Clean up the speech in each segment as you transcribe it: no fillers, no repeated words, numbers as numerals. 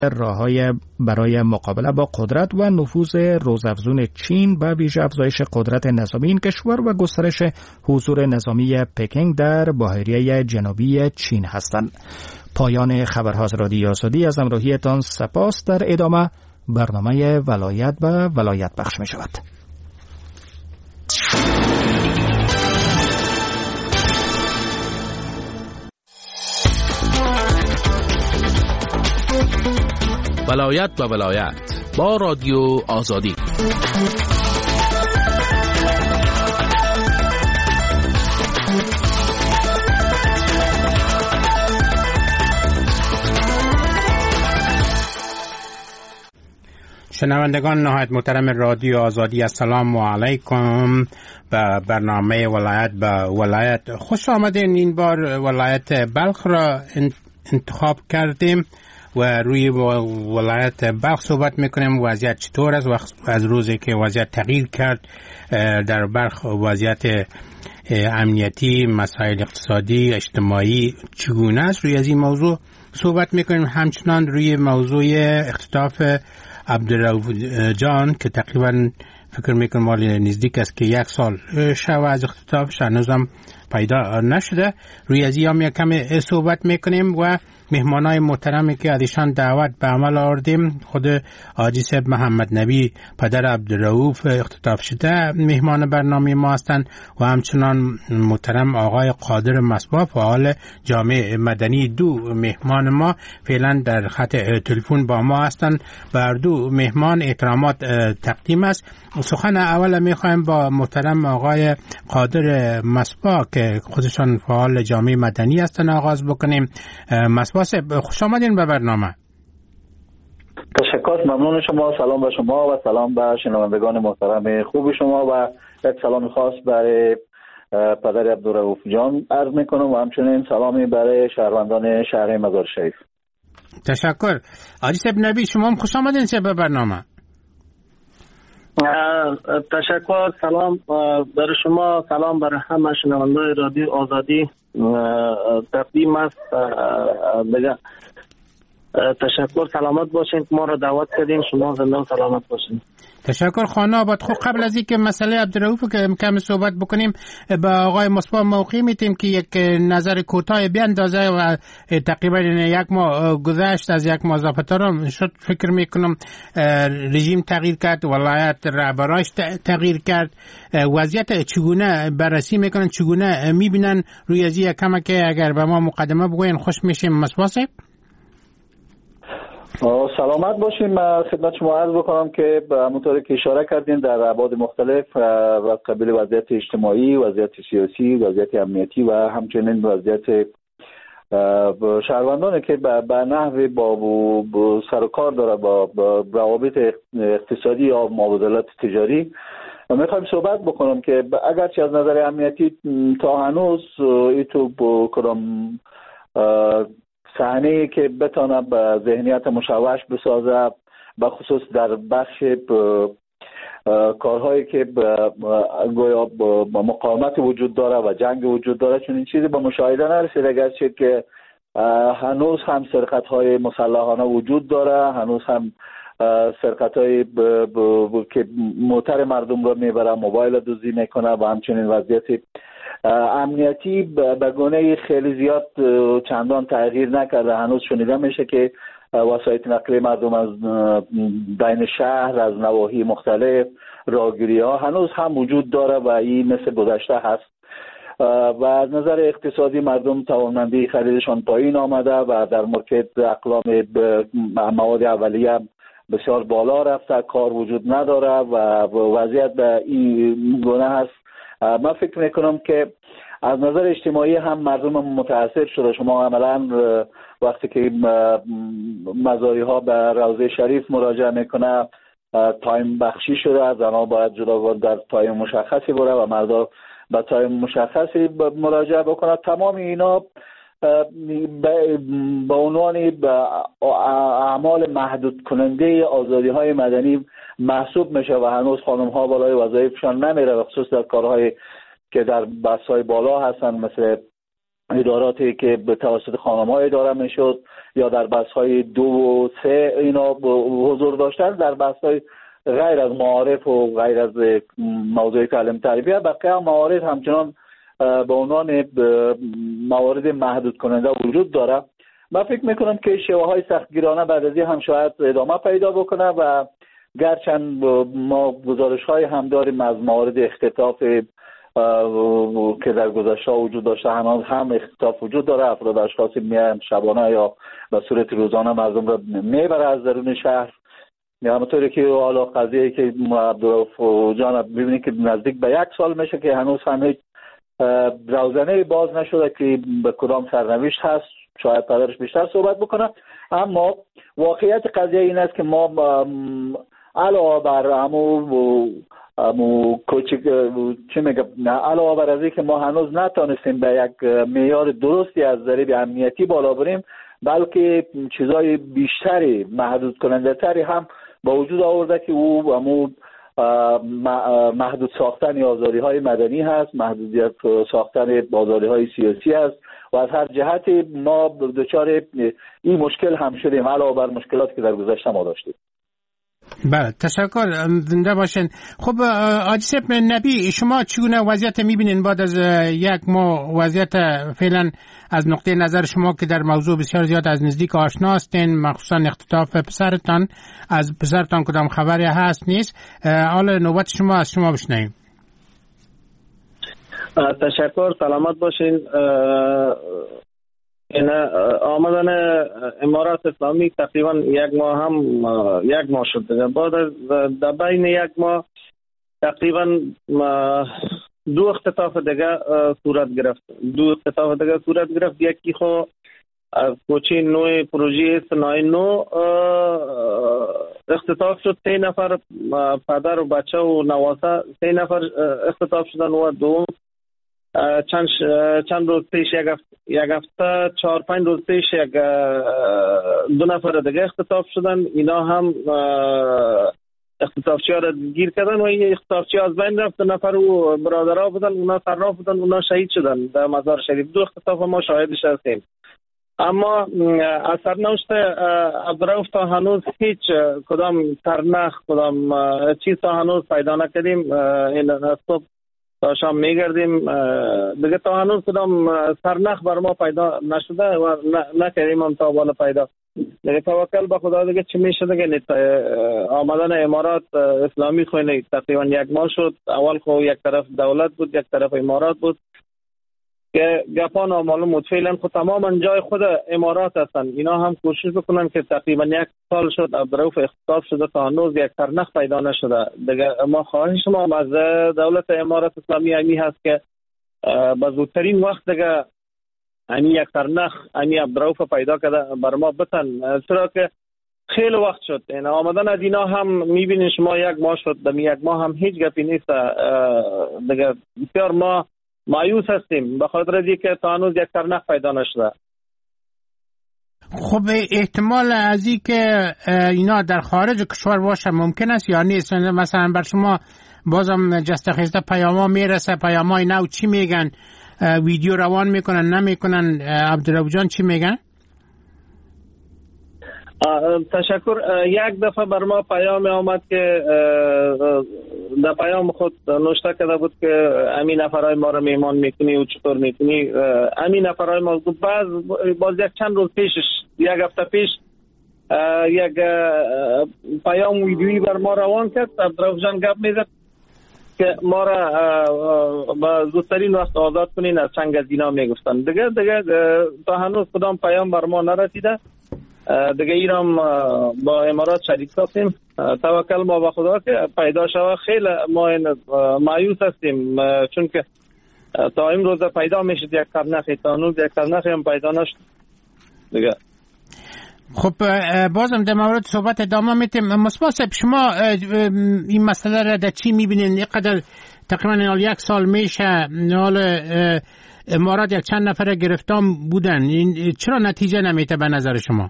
راه‌های برای مقابله با قدرت و نفوذ روزافزون چین و ویژه افزایش قدرت نظامی این کشور و گسترش حضور نظامی پکینگ در بحیره جنوبی چین هستند. پایان خبرها از رادیو آزادی. از همراهیتان سپاس. در ادامه برنامه ولایت و ولایت بخش می شود. ولایت و ولایت با رادیو آزادی. شنوندگان نهایت محترم رادیو آزادی، السلام علیکم. به برنامه ولایت به ولایت خوش آمدین. این بار ولایت بلخ را انتخاب کردیم و روی ولایت بلخ صحبت میکنیم. وضعیت چطور است از روزی که وضعیت تغییر کرد در بلخ؟ وضعیت امنیتی، مسائل اقتصادی، اجتماعی چگونه است؟ روی از این موضوع صحبت میکنیم. همچنان روی موضوع اختطاف عبدالرؤوف جان که تقریبا فکر میکنم مالی نزدیک است که 1 سال شو از اختطافش هنوزم پیدا نشده. روی از این کم صحبت میکنیم و مهمانای محترمی که ازشان دعوت به عمل آوردیم، خود حاجی صاحب محمد نبی پدر عبدالرؤوف اختطاف شده مهمان برنامه ما هستند و همچنان محترم آقای قادر مصباح فعال جامعه مدنی. دو مهمان ما فعلا در خط تلفن با ما هستند. بر دو مهمان احترامات تقدیم است. سخن اول میخوایم با محترم آقای قادر مصباح که خودشان فعال جامعه مدنی هستند آغاز بکنیم. مصباح صاحب خوش آمدین به برنامه. تشکر، ممنون شما. سلام به شما و سلام به شنوندگان محترم خوب شما و یک سلام خاص برای پدر عبدالرؤوف جان عرض میکنم و همچنین سلامی برای شهروندان شهر مزار شریف. تشکر. حاجی صاحب نبی شما هم خوش آمدین به برنامه. تشکر. سلام برای شما، سلام برای همه شنوندگان رادیو آزادی تقدیم است. دیگه تشکر، سلامت باشین که ما را دعوت کردین. شما زنده و سلامت باشین. تشکر. خانه آباد. خب قبل از اینکه مسئله عبدالرؤوف که کم صحبت بکنیم با آقای مصباح موقع میتیم که یک نظر کوتاه بیاندازه و تقریبا 1 ماه گذشت از 1 ماه اضافه شد. فکر میکنم رژیم تغییر کرد، ولایت رهبراش تغییر کرد. وضعیت چگونه بررسی میکنن، چگونه میبینن؟ روی از این کم که اگر به ما مقدمه بگوین خوش میشیم. مصباح صاحب سلامت باشین. من خدمت شما عرض بکنم که همونطوری که اشاره کردین در ابعاد مختلف از قبیل وضعیت اجتماعی، وضعیت سیاسی، وضعیت امنیتی و همچنین وضعیت شهروندانی که به نحوی با سر و کار داره با روابط اقتصادی یا مبادلات تجاری میخوایم صحبت بکنم که اگرچه از نظر امنیتی تا هنوز ایتو کدام صحنه‌ای که بتونه به ذهنیت مشوش بسازه، به خصوص در بخش کارهایی که گویا مقاومت وجود داره و جنگ وجود داره، چون این چیزی به مشاهده نرسیده اگرچه که هنوز هم سرقت‌های مسلحانه وجود داره، هنوز هم سرقت‌های که موتر مردم رو میبره، موبایل دزدی میکنه و همچنین وضعیت امنیتی به گونه خیلی زیاد چندان تغییر نکرده. هنوز شنیده میشه که وسایط نقلیه مردم از بین شهر، از نواحی مختلف، راهگیری ها هنوز هم وجود داره و این مثل گذشته هست. و از نظر اقتصادی مردم توانمندی خریدشان پایین آمده و در مارکت اقلام مواد اولیه بسیار بالا رفته، کار وجود نداره و وضعیت به این گونه هست. من فکر میکنم که از نظر اجتماعی هم مردم متاثر شده. شما عملا وقتی که مزاری ها به روضه شریف مراجعه میکنه تایم بخشی شده، زنها باید جدا در تایم مشخصی بره و مردا به تایم مشخصی مراجعه بکنه. تمام اینا به عنوان اعمال محدود کننده آزادی های مدنی محسوب میشه و هنوز خانم ها بالای وظایفشان نمیره و خصوص در کارهای که در بحث های بالا هستن مثل اداراتی که به توسط خانم‌ها اداره میشد یا در بحث‌های 2 و 3 اینا حضور داشتن، در بحث‌های غیر از معارف و غیر از موضوع تعلیم تربیت بقیه موارد همچنان به عنوان موارد محدود کننده وجود داره. من فکر میکنم که شیوه‌های سختگیرانه بعد از این هم شاید ادامه پیدا بکنه و گرچند ما گزارش‌های هم داریم از موارد اختطاف که در گذشته وجود داشته، هم اختطاف وجود داره، افراد اشخاصی میان شبانه یا به صورت روزانه مردم را میبره از درون شهر، یا همونطوری که حالا قضیه که عبدالرؤوف جان ببینید که نزدیک به 1 سال میشه که هنوز هم هیچ روزنه باز نشده که به کدام سرنوشت هست. شاید پدرش بیشتر صحبت بکنه، اما واقعیت قضیه این است که ما علاوه بر علاوه بر از اینکه ما هنوز نتونستیم به یک معیار درستی از ضریب امنیتی بالا بریم، بلکه چیزای بیشتری محدود کننده تری هم با وجود آورده که او محدود ساختن آزادی های مدنی هست، محدودیت ساختن آزادی های سیاسی هست و از هر جهتی ما دچار این مشکل هم شدیم علاوه بر مشکلاتی که در گذشته ما داشتیم. بله، تشکر، زنده باشین. خب آجی نبی، شما چگونه وضعیت میبینین بعد از 1 ماه وضعیت فعلا از نقطه نظر شما که در موضوع بسیار زیاد از نزدیک آشنا هستین، مخصوصا اختطاف پسرتان، از پسرتان کدام خبری هست نیست؟ حالا نوبت شما از شما بشنویم. تشکر، سلامت باشین. این آمدن امارات اسلامی تقریبا 1 ماه شد. بعد از در بین 1 ماه تقریبا 2 اختطاف دیگه صورت گرفت. یکی خو از کوچه نوع پروژه صنایع نو اختطاف شد. 3 نفر پدر و بچه و نواسه 3 نفر اختطاف شدن و دوم چند روز پیش یک هفته 4-5 روز پیش 2 نفر دیگه اختطاف شدن. اینا هم اختطافچی ها را گیر کردن و این اختطافچی ها از بین رفت. 2 نفر و برادرها بودن، اونا صراف بودن، اونا شهید شدن در مزار شریف. 2 اختطاف ما شاهدش هستیم. اما از سرنوشت عبدالرؤوف تا هنوز هیچ کدام سرنخ کدام چیز تا هنوز پیدا نکردیم. این صبح تا شام میگردیم دیگه تا هنوز کدام سرنخ بر ما پیدا نشده و نکردیم هم تا بالا پیدا. دیگه توکل به خدا دیگه چی میشه دیگه. آمدن امارات اسلامی خوینه تقریبا 1 ماه شد. اول خو یک طرف دولت بود، یک طرف امارات بود که گپا نامعلوم بود. فعلا خود تماما جای خود امارات هستن. اینا هم کوشش بکنن که تقریبا 1 سال شد عبدالرؤوف اختطاف شده تا هنوز یک سرنخ پیدا نشده. دیگه ما خواهش ما از دولت امارات اسلامی همی هست که به زودترین وقت دیگه همی یک سرنخ همی عبدالرؤوف پیدا کرده بر ما بتن، چرا که خیلی وقت شد. این آمدن از اینا هم میبینین شما 1 ماه شد. در 1 ماه هم هیچ گپی نیست دیگه. بسیار ما مایوس هستیم به خاطر از اینکه تا هنوز یک سرنخ پیدا نشده. خب احتمال از این که اینا در خارج کشور باشه ممکن است یا نیست؟ مثلا بر شما بازم جسته خیسته پیاما میرسه، پیامای نو چی میگن؟ ویدیو روان میکنن نمیکنن؟ عبدالرؤوف جان چی میگن؟ تشکر. 1 دفعه بر ما پیام آمد که در پیام خود نوشته کرده بود که امین نفرای ما رو میمان میکنی و چطور میکنی. امین نفرای ما باز یک چند روز پیشش 1 هفته پیش یک پیام ویدیویی بر ما روان کرد. عبدالرؤوف جان گپ میزد که ما را با زودترین وقت آزاد کنین از چنگ از اینا میگفتن. دیگه تا هنوز کدام پیام بر ما نرسیده. دیگه ایران با امارات شریک هستیم. توکل ما به خدا که پیدا شود. خیلی ما مایوس هستیم چون که تا امروز پیدا میشد یک سرنخی، تا هنوز یک سرنخی هم پیدا نشد دیگه. خب بازم در مورد صحبت ادامه میتیم. مصباح صاحب، شما این مسئله را در چی میبینین؟ اینقدر تقریبا 1 سال میشه حال امارات یک چند نفر گرفتار بودن، این چرا نتیجه نمیده به نظر شما؟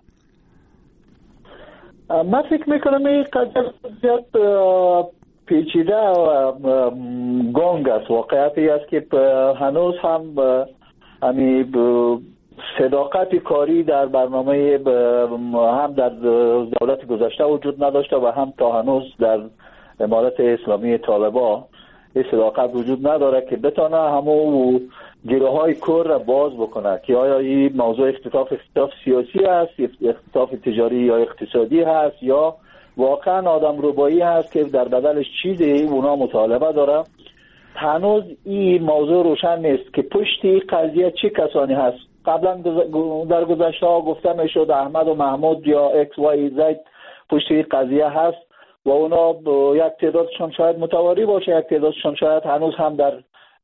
من فکر میکنم این قضیه زیاد پیچیده و گنگ است. واقعیتی است که هنوز هم همین صداقت کاری در برنامه هم در دولت گذشته وجود نداشته و هم تا هنوز در امارت اسلامی طالبان این صداقت وجود نداره که بتونه همو گیره های کور را باز بکنه که آیا این موضوع اختلاف سیاسی است، اختلاف تجاری یا اقتصادی هست، یا واقعا آدم ربایی هست که در بدلش چیزی اونا مطالبه داره. هنوز این موضوع روشن نیست که پشت این قضیه چه کسانی هست. قبلا در گذشته ها گفته میشد احمد و محمود یا اکس وای زید پشت این قضیه هست و اونا یک تعدادشان شاید متواری باشه، یک تعدادشان شاید هنوز هم در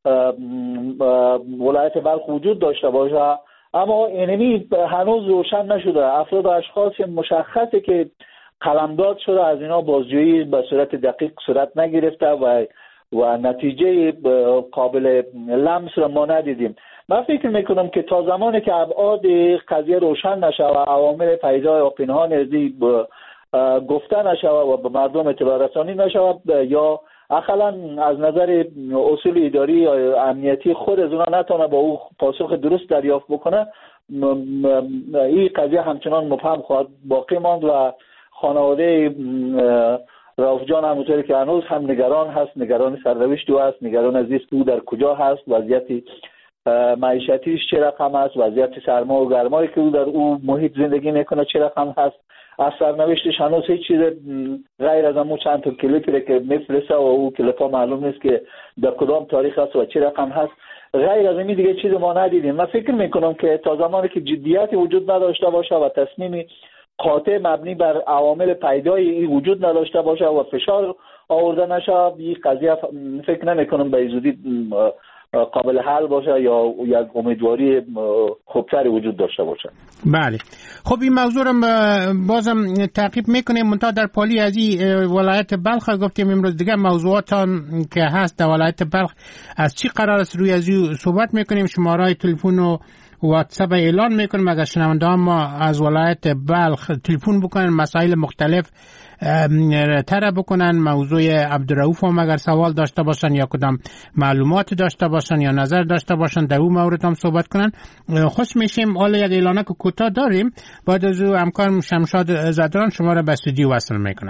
ولایت بلخ وجود داشته باشه، اما اینمی هنوز روشن نشده. افراد و اشخاص مشخصه که قلمداد شده از اینا بازجویی به صورت دقیق صورت نگرفته و نتیجه قابل لمس را ما ندیدیم. من فکر میکنم که تا زمانی که ابعاد قضیه روشن نشه و عوامل پیدا و پنهان ازی گفته نشه و به مردم اطلاع رسانی نشه یا اقلا از نظر اصول اداری یا امنیتی خود از اونا نتونه با او پاسخ درست دریافت بکنه، این قضیه همچنان مبهم خواهد باقی ماند و خانواده رؤوف جان همونطوری که هنوز هم نگران هست، نگران سرنوشت او هست، نگران از است او در کجا هست، وضعیت معیشتیش چه رقم است، وضعیت سرما و گرمایی که او در او محیط زندگی میکنه چه رقم هست. از سرنوشتش هنوز هیچ چیز غیر از همون چند تا کلیپی که میفرسته و او کلیپا معلوم نیست که در کدام تاریخ است و چه رقم هست. غیر از این دیگه چیز ما ندیدیم. من فکر میکنم که تا زمانی که جدیتی وجود نداشته باشه و تصمیمی قاطع مبنی بر عوامل پیدایی وجود نداشته باشه و فشار آورده نشه، این قضیه فکر نمیکنم به زودی قابل حل باشه یا یک امیدواری خوبتری وجود داشته باشه. بله، خب این موضوع رو بازم تعقیب میکنیم. منتها در پالی از این ولایت بلخ گفتیم امروز دیگه موضوعات که هست در ولایت بلخ از چی قرار است روی از این صحبت میکنیم. شماره تلفن و واتساپ اعلان میکنیم اگر شنونده ما از ولایت بلخ تلفن بکنن مسائل مختلف طرح بکنن، موضوع عبدالرؤوف هم اگر سوال داشته باشن یا کدام معلومات داشته باشن یا نظر داشته باشن در اون مورد هم صحبت کنن. خوش میشیم. حالا یک اعلانه که کوتاه داریم، بعد از او همکارم شمشاد زدران شما را به استودیو وصل میکنن.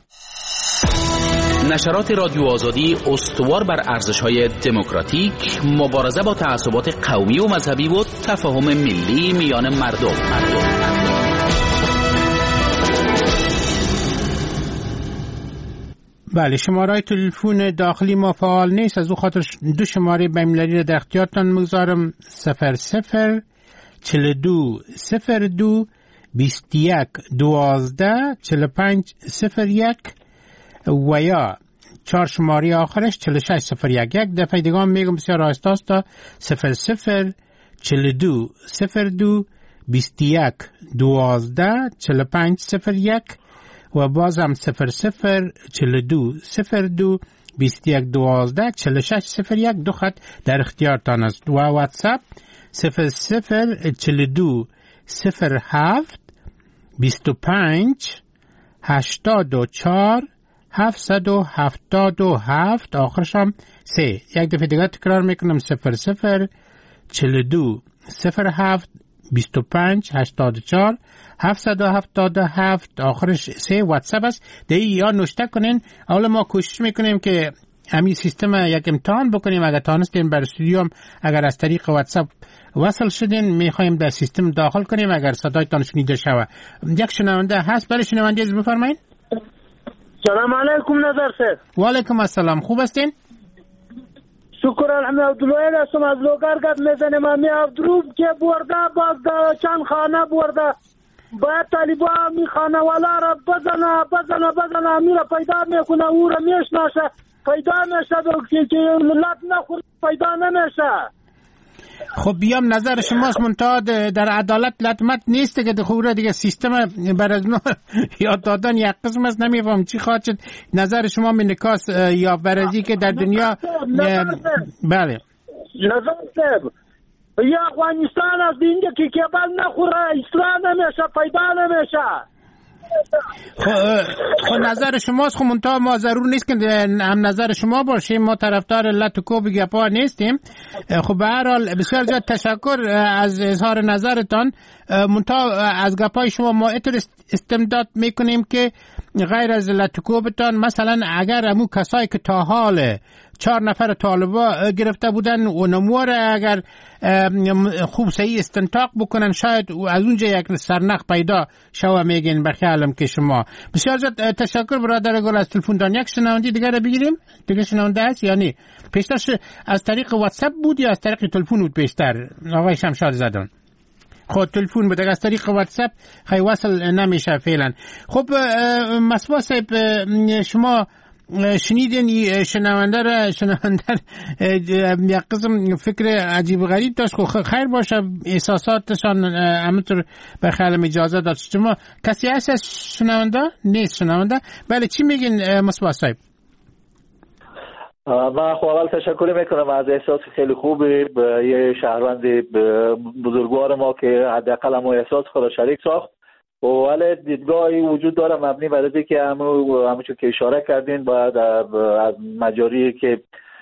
نشرات رادیو آزادی استوار بر ارزش‌های دموکراتیک، مبارزه با تعصبات قومی و مذهبی و تفاهم ملی میان مردم. بله، شماره تلفن داخلی ما فعال نیست، از او خاطر دو شماره بین‌المللی را در اختیارتان میگذارم: 00 42 02 21 12 45 01 و یا 4 شماره آخرش 4601. یک دفعه دیگه هم میگم بسیار آهسته است: 00 42 02 21 12 45 01 و بازم 00 42 02 21 12 46 01. دو خط در اختیارتان است. و واتساپ 00 42 07 25 84 777 آخرش هم 3. یک دفعه دیگه تکرار میکنم: 00 42 07 25 84 777 آخرش 3 واتساپ است. دیگه یا نوشته کنین. اولا ما کوشش میکنیم که همین سیستم یک امتحان بکنیم. اگر تانستین بر استودیو هم اگر از طریق واتساپ وصل شدین میخوایم در سیستم داخل کنیم اگر صدایتان شنیده شود. یک شنونده هست، برای شنونده از بفرمایید. سلام علیکم نظر صاحب. و علیکم السلام، خوب هستین؟ شکر الحمدلله. عبدالوهید هستم از لوگرگرد میزنیم. همی عبدالروف که برده باز چند خانه برده، باید طالبا می خانه والا را بزنه میره پیدا میکنه، او را میشناشه، پیدا میشه که ملت نخور پیدا نمیشه. خب بیام نظر شماست، منتها در عدالت لطمت نیست که خوره دیگه سیستم بر از نو یاد دادن یک قسم است. نمیفهم چی خواهد شد. نظر شما می نکاس یا برازی که در دنیا بله نظر صاحب یا افغانستان از اینجا که کبل نخوره اصلاح نمیشه، پیدا نمیشه. خب نظر شماست. خب منتها ما ضرور نیست که هم نظر شما باشیم، ما طرفدار لطکوب گپا نیستیم. خب به هر حال بسیار زیاد تشکر از اظهار نظرتان. منتها از گپای شما ما استمداد میکنیم که غیر از لطکوبتان مثلا اگر همون کسایی که تا حال 4 نفر طالبا گرفته بودن و نموار اگر خوب صحیح استنتاق بکنن شاید از اونجا یک سرنخ پیدا شوه میگین به خیالم که شما. بسیار زیاد تشکر برادر گل از تلفن دان. یک شنونده دیگر رو بگیریم. دیگه شنونده هست یا نه؟ پیشترش از طریق واتساپ بود یا از طریق تلفن بود پیشتر آقای شمشاد زدان؟ خود تلفن بود، از طریق واتساپ خیلی وصل نمیشه فعلا. خب مصباح صاحب شما شنیدین شنونده یک قسم فکر عجیب غریب داشت. خیر باشه احساساتشان همونطور به خیالم اجازه داد. شما کسی هست از شنونده؟ نیست شنونده؟ بله چی میگین مصباح صاحب؟ من خب اول تشکر میکنم از احساس خیلی خوبی به یه شهروند بزرگوار ما که حداقل هم احساس خود شریک ساخت. ولی دیدگاهی وجود داره مبنی بر اینکه که همونجور که اشاره کردین باید از مجاری که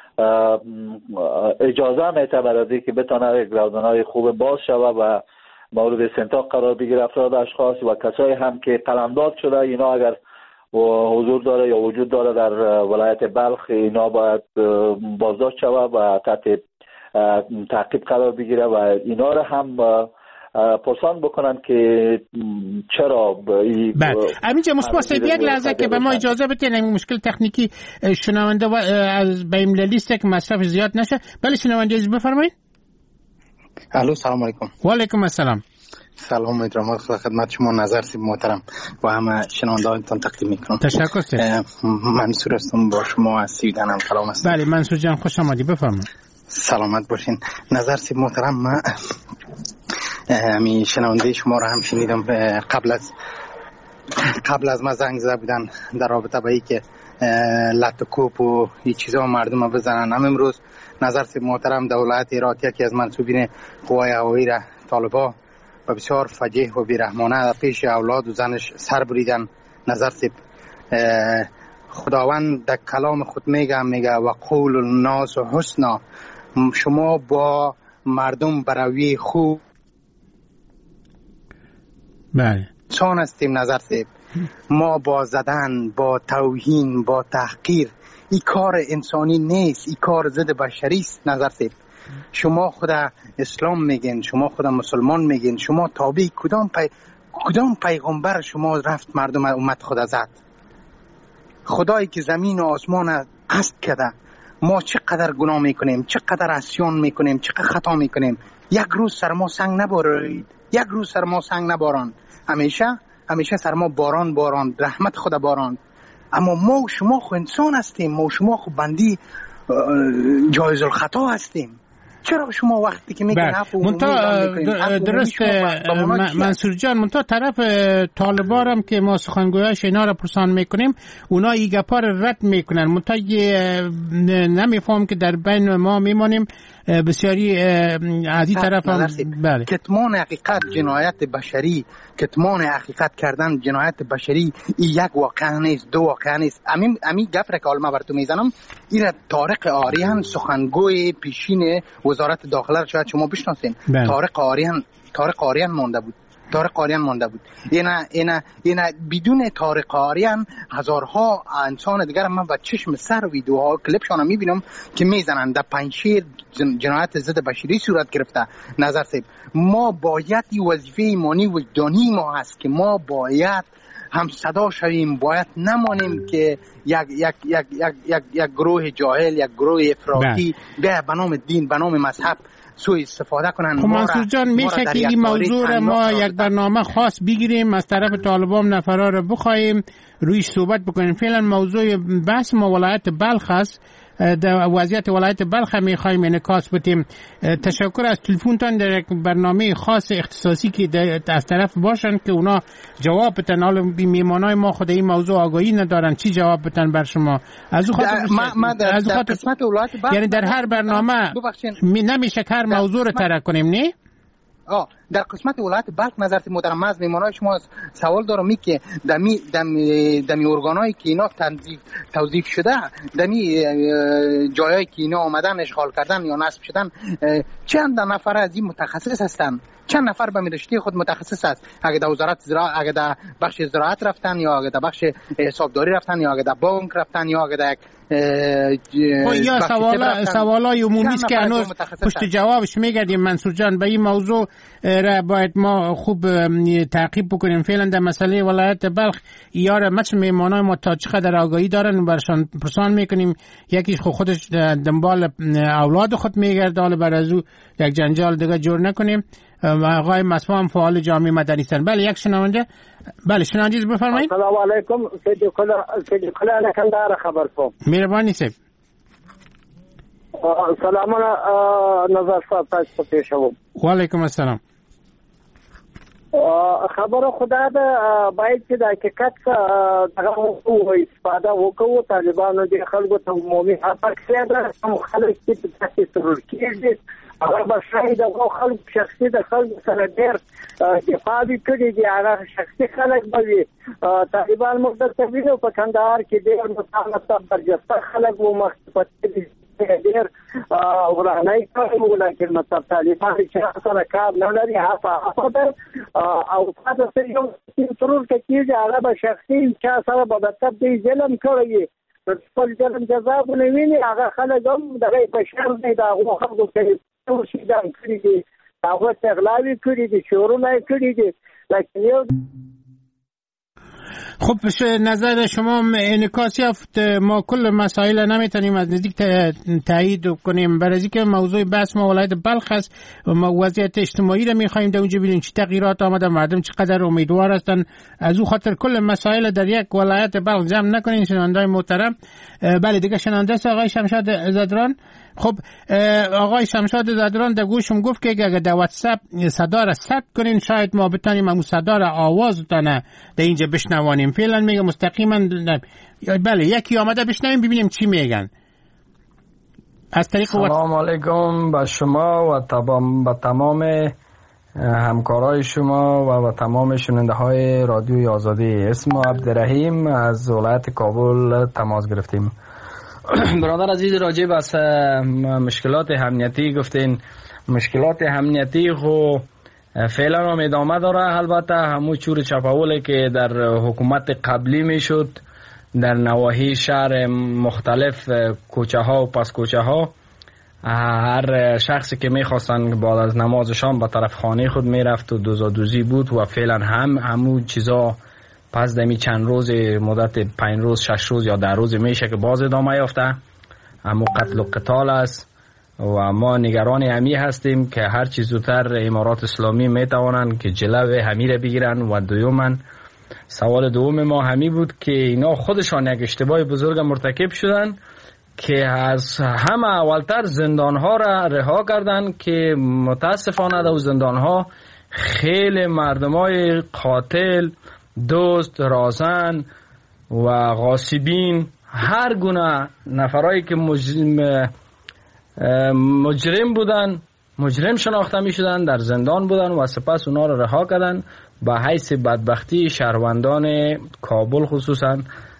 اجازه میته برای که بتونه یک روزنامه خوب باز شوه و مورد استنتاق قرار بگیره افراد اشخاص و کسایی هم که قلمداد شده اینا اگر حضور داره یا وجود داره در ولایت بلخ اینا باید بازداشت شوه و تحت تعقیب قرار بگیره و اینا رو هم پرسان بکنن که چرا بله. همینجا مصباح صاحب یک لحظه که به ما اجازه بدین، این مشکل تکنیکی شنونده و از بین لیست که مصرف زیاد نشه. بله شنونده عزیز بفرمایید. الو سلام علیکم. و علیکم السلام. سلام می‌دارم خدمت شما نظر سیب محترم و همه شنوندگانتان تقدیم میکنم. تشکر سید. منصور هستم با شما از سویدن هم کلام هستم. بله منصور جان خوش آمدید بفرمایید. سلامت باشین. نظر سیب محترم من می شنونده شما رو هم شنیدم قبل از ما زنگ زده بودن در رابطه با اینکه لطکوب و این چیزا مردم بزنن. هم امروز نظر سیب محترم در ولایت هرات یکی از منصوبین قوای هوایی را طالبا و بسیار فجیح و بیرحمانه در پیش اولاد و زنش سر بریدن. نظر سیب خداوند در کلام خود میگه و قول الناس حسنا، شما با مردم بروی خوب بله چون هستیم. نظر سیب ما با زدن، با توهین، با تحقیر، این کار انسانی نیست، این کار ضد بشری است. نظر سیب شما خدا اسلام میگین، شما خدا مسلمان میگین، شما تابع کدام پیغمبر شما رفت مردم امت خدا زد؟ خدایی که زمین و آسمان قصد کرده ما چقدر گناه میکنیم، چقدر عصیان میکنیم، چقدر خطا میکنیم. یک روز سر ما سنگ نبارید، یک روز سر ما سنگ نباران، همیشه سر ما باران رحمت خدا باران. اما ما و شما خو انسان هستیم، ما و شما خو بندی جایز الخطا هستیم. چرا شما وقتی که میگن درست منصور جان منتها طرف طالبان هم که ما سخنگویاش اینا را پرسان میکنیم اونا این گپا را رد میکنن. منتها نمیفهم که در بین ما میمانیم بسیاری از این طرف هم بله. کتمان حقیقت جنایت بشری، کتمان حقیقت کردن جنایت بشری، این یک واقعه نیست، دو واقعه نیست. امی گپ را که حالا من بر تو میزنم این طارق آریان سخنگوی پیشین وزارت داخله را شاید شما بشناسین. طارق آریان مانده بود. اینا بدون طارق آریان هزارها انسان دیگر من با چشم سر ویدیوها کلیپشان میبینم که میزنن در پنجشیر جنایت ضد بشری صورت گرفته. نظر سیب ما باید وظیفه ایمانی وجدانی ما هست که ما باید هم صدا شویم، باید نمانیم که یک گروه جاهل، یک گروه افراطی به نام دین، به نام مذهب سوء استفاده کنن. خب منصور جان میشه که این موضوع را ما یک برنامه خاص بگیریم از طرف طالبان نفرا را بخوایم رویش صحبت بکنیم. فعلا موضوع بحث ما ولایت بلخ است، در وضعیت ولایت بلخ میخوایم انعکاس بدیم. تشکر از تلفنتان در یک برنامه خاص اختصاصی که از طرف باشن که اونا جواب بدن. حالا میمانای ما خود این موضوع آگاهی ندارن چی جواب بدن بر شما. از اون خاطر یعنی در هر برنامه نمیشه که هر موضوع رو طرح کنیم نه؟ در قسمت ولایت بلخ نظر محترم از میمانای شما سوال دارم که دمی ارگانایی که اینا توظیف شده دمی جایایی که اینا آمدن اشغال کردن یا نصب شدن چند نفر از این متخصص هستن؟ چند نفر به رشته خود متخصص است؟ اگه در وزارت زراعت، اگه در بخش زراعت رفتن، یا اگه در بخش حسابداری رفتن، یا اگه در بانک رفتن، یا اگه در یا سوالای عمومی است که هنوز پشت جوابش میگردیم. منصور جان، به این موضوع را باید ما خوب تعقیب بکنیم. فعلا در مسئله ولایت بلخ یار مثل میمانای ما تا چقدر آگاهی دارن و برشان پرسان میکنیم. یکیش خودش دنبال اولاد خود میگرده، حالا بر از او یک جنجال دیگه جور نکنیم. آقای مصفا هم فعال جامعه مدنی هستن. بله، یک شنونده. بله شنونده بفرمایید. السلام علیکم. سید کلا نکندار خبر کوم. مهربانی صاحب. سلامونه نظر صاحب تاسو ته شوم. و علیکم السلام. خبر خدا ده باید چې د حقیقت دغه او استفاده وکړو. طالبانو د خلکو ته عمومي حق کړی، هم خلک چې تاسو ترور کېږي هغه به شاید هغه خلک شخصي د خلکو سره ډېر دفاع کړي دي. هغه شخصي خلک به وي. طالبان موږ درته وینو په کندهار کې ډېر متعلق برجسته خلک وو، مخکې ډېر ورانای کړي، ولیکن مطلب طالبان چې سره کار نه لري هغه ده او تاسو سره یو ترور کېږي هغه به شخصي چا سره به مطلب دی ظلم کړی خپل ظلم جزا نه ویني. هغه خلک هم دغه بشر دی دا هغه خلکو کوي شیدان کړی دي، هغه تغلاوی کړی دي، شورونه کړی دي. لیکن خب نظر شما انعکاس یافت. ما کل مسائل نمیتونیم از نزدیک تایید کنیم، برای اینکه موضوع بحث ما ولایت بلخ است. ما وضعیت اجتماعی را میخوایم در اونجا ببینیم چه تغییرات آمده، مردم چقدر امیدوار هستن. از او خاطر کل مسائل در یک ولایت بلخ جمع نکنین شنونده‌های محترم. بله دیگه شنونده است آقای شمشاد زدران. خب آقای شمشاد زدران در گوشم گفت که اگر در واتساپ صدا را ثبت کنین شاید ما بتونیم اون صدا را آوازتونه در اینجا بشنوانیم. فعلا میگه مستقیما بله یکی آمده بشنویم ببینیم چی میگن از طریق سلام علیکم به شما و به تمام همکارای شما و تمام شنونده های رادیوی آزادی. اسم عبدالرحیم از ولایت کابل تماس گرفتیم. برادر عزیز، راجع به مشکلات امنیتی گفتین. مشکلات امنیتی خو فعلا هم ادامه داره. البته همون چور چپاوله که در حکومت قبلی میشد در نواحی شهر مختلف کوچه ها و پس کوچه ها هر شخصی که میخواستن بعد از نماز شام به طرف خانه خود میرفت و دوزی بود و فعلا همون چیزا پس دمی چند روز مدت 5 روز 6 روز یا 10 روز میشه که باز ادامه یافته. همون قتل و قتال است و ما نگران همی هستیم که هر چیز زودتر امارات اسلامی میتوانند که جلو همی را بگیرن. و دوماً سوال دوم ما همی بود که اینا خودشان یک اشتباه بزرگ مرتکب شدن که از همه اولتر زندانها را رها کردن که متاسفانه در زندانها خیلی مردمای قاتل، دوست، رازن و غاصبین، هر گونه نفرایی که مجرم بودن، مجرم شناخته می شدن، در زندان بودن و سپس اونا رو رها کردن به حیث بدبختی شهروندان کابل خصوصا.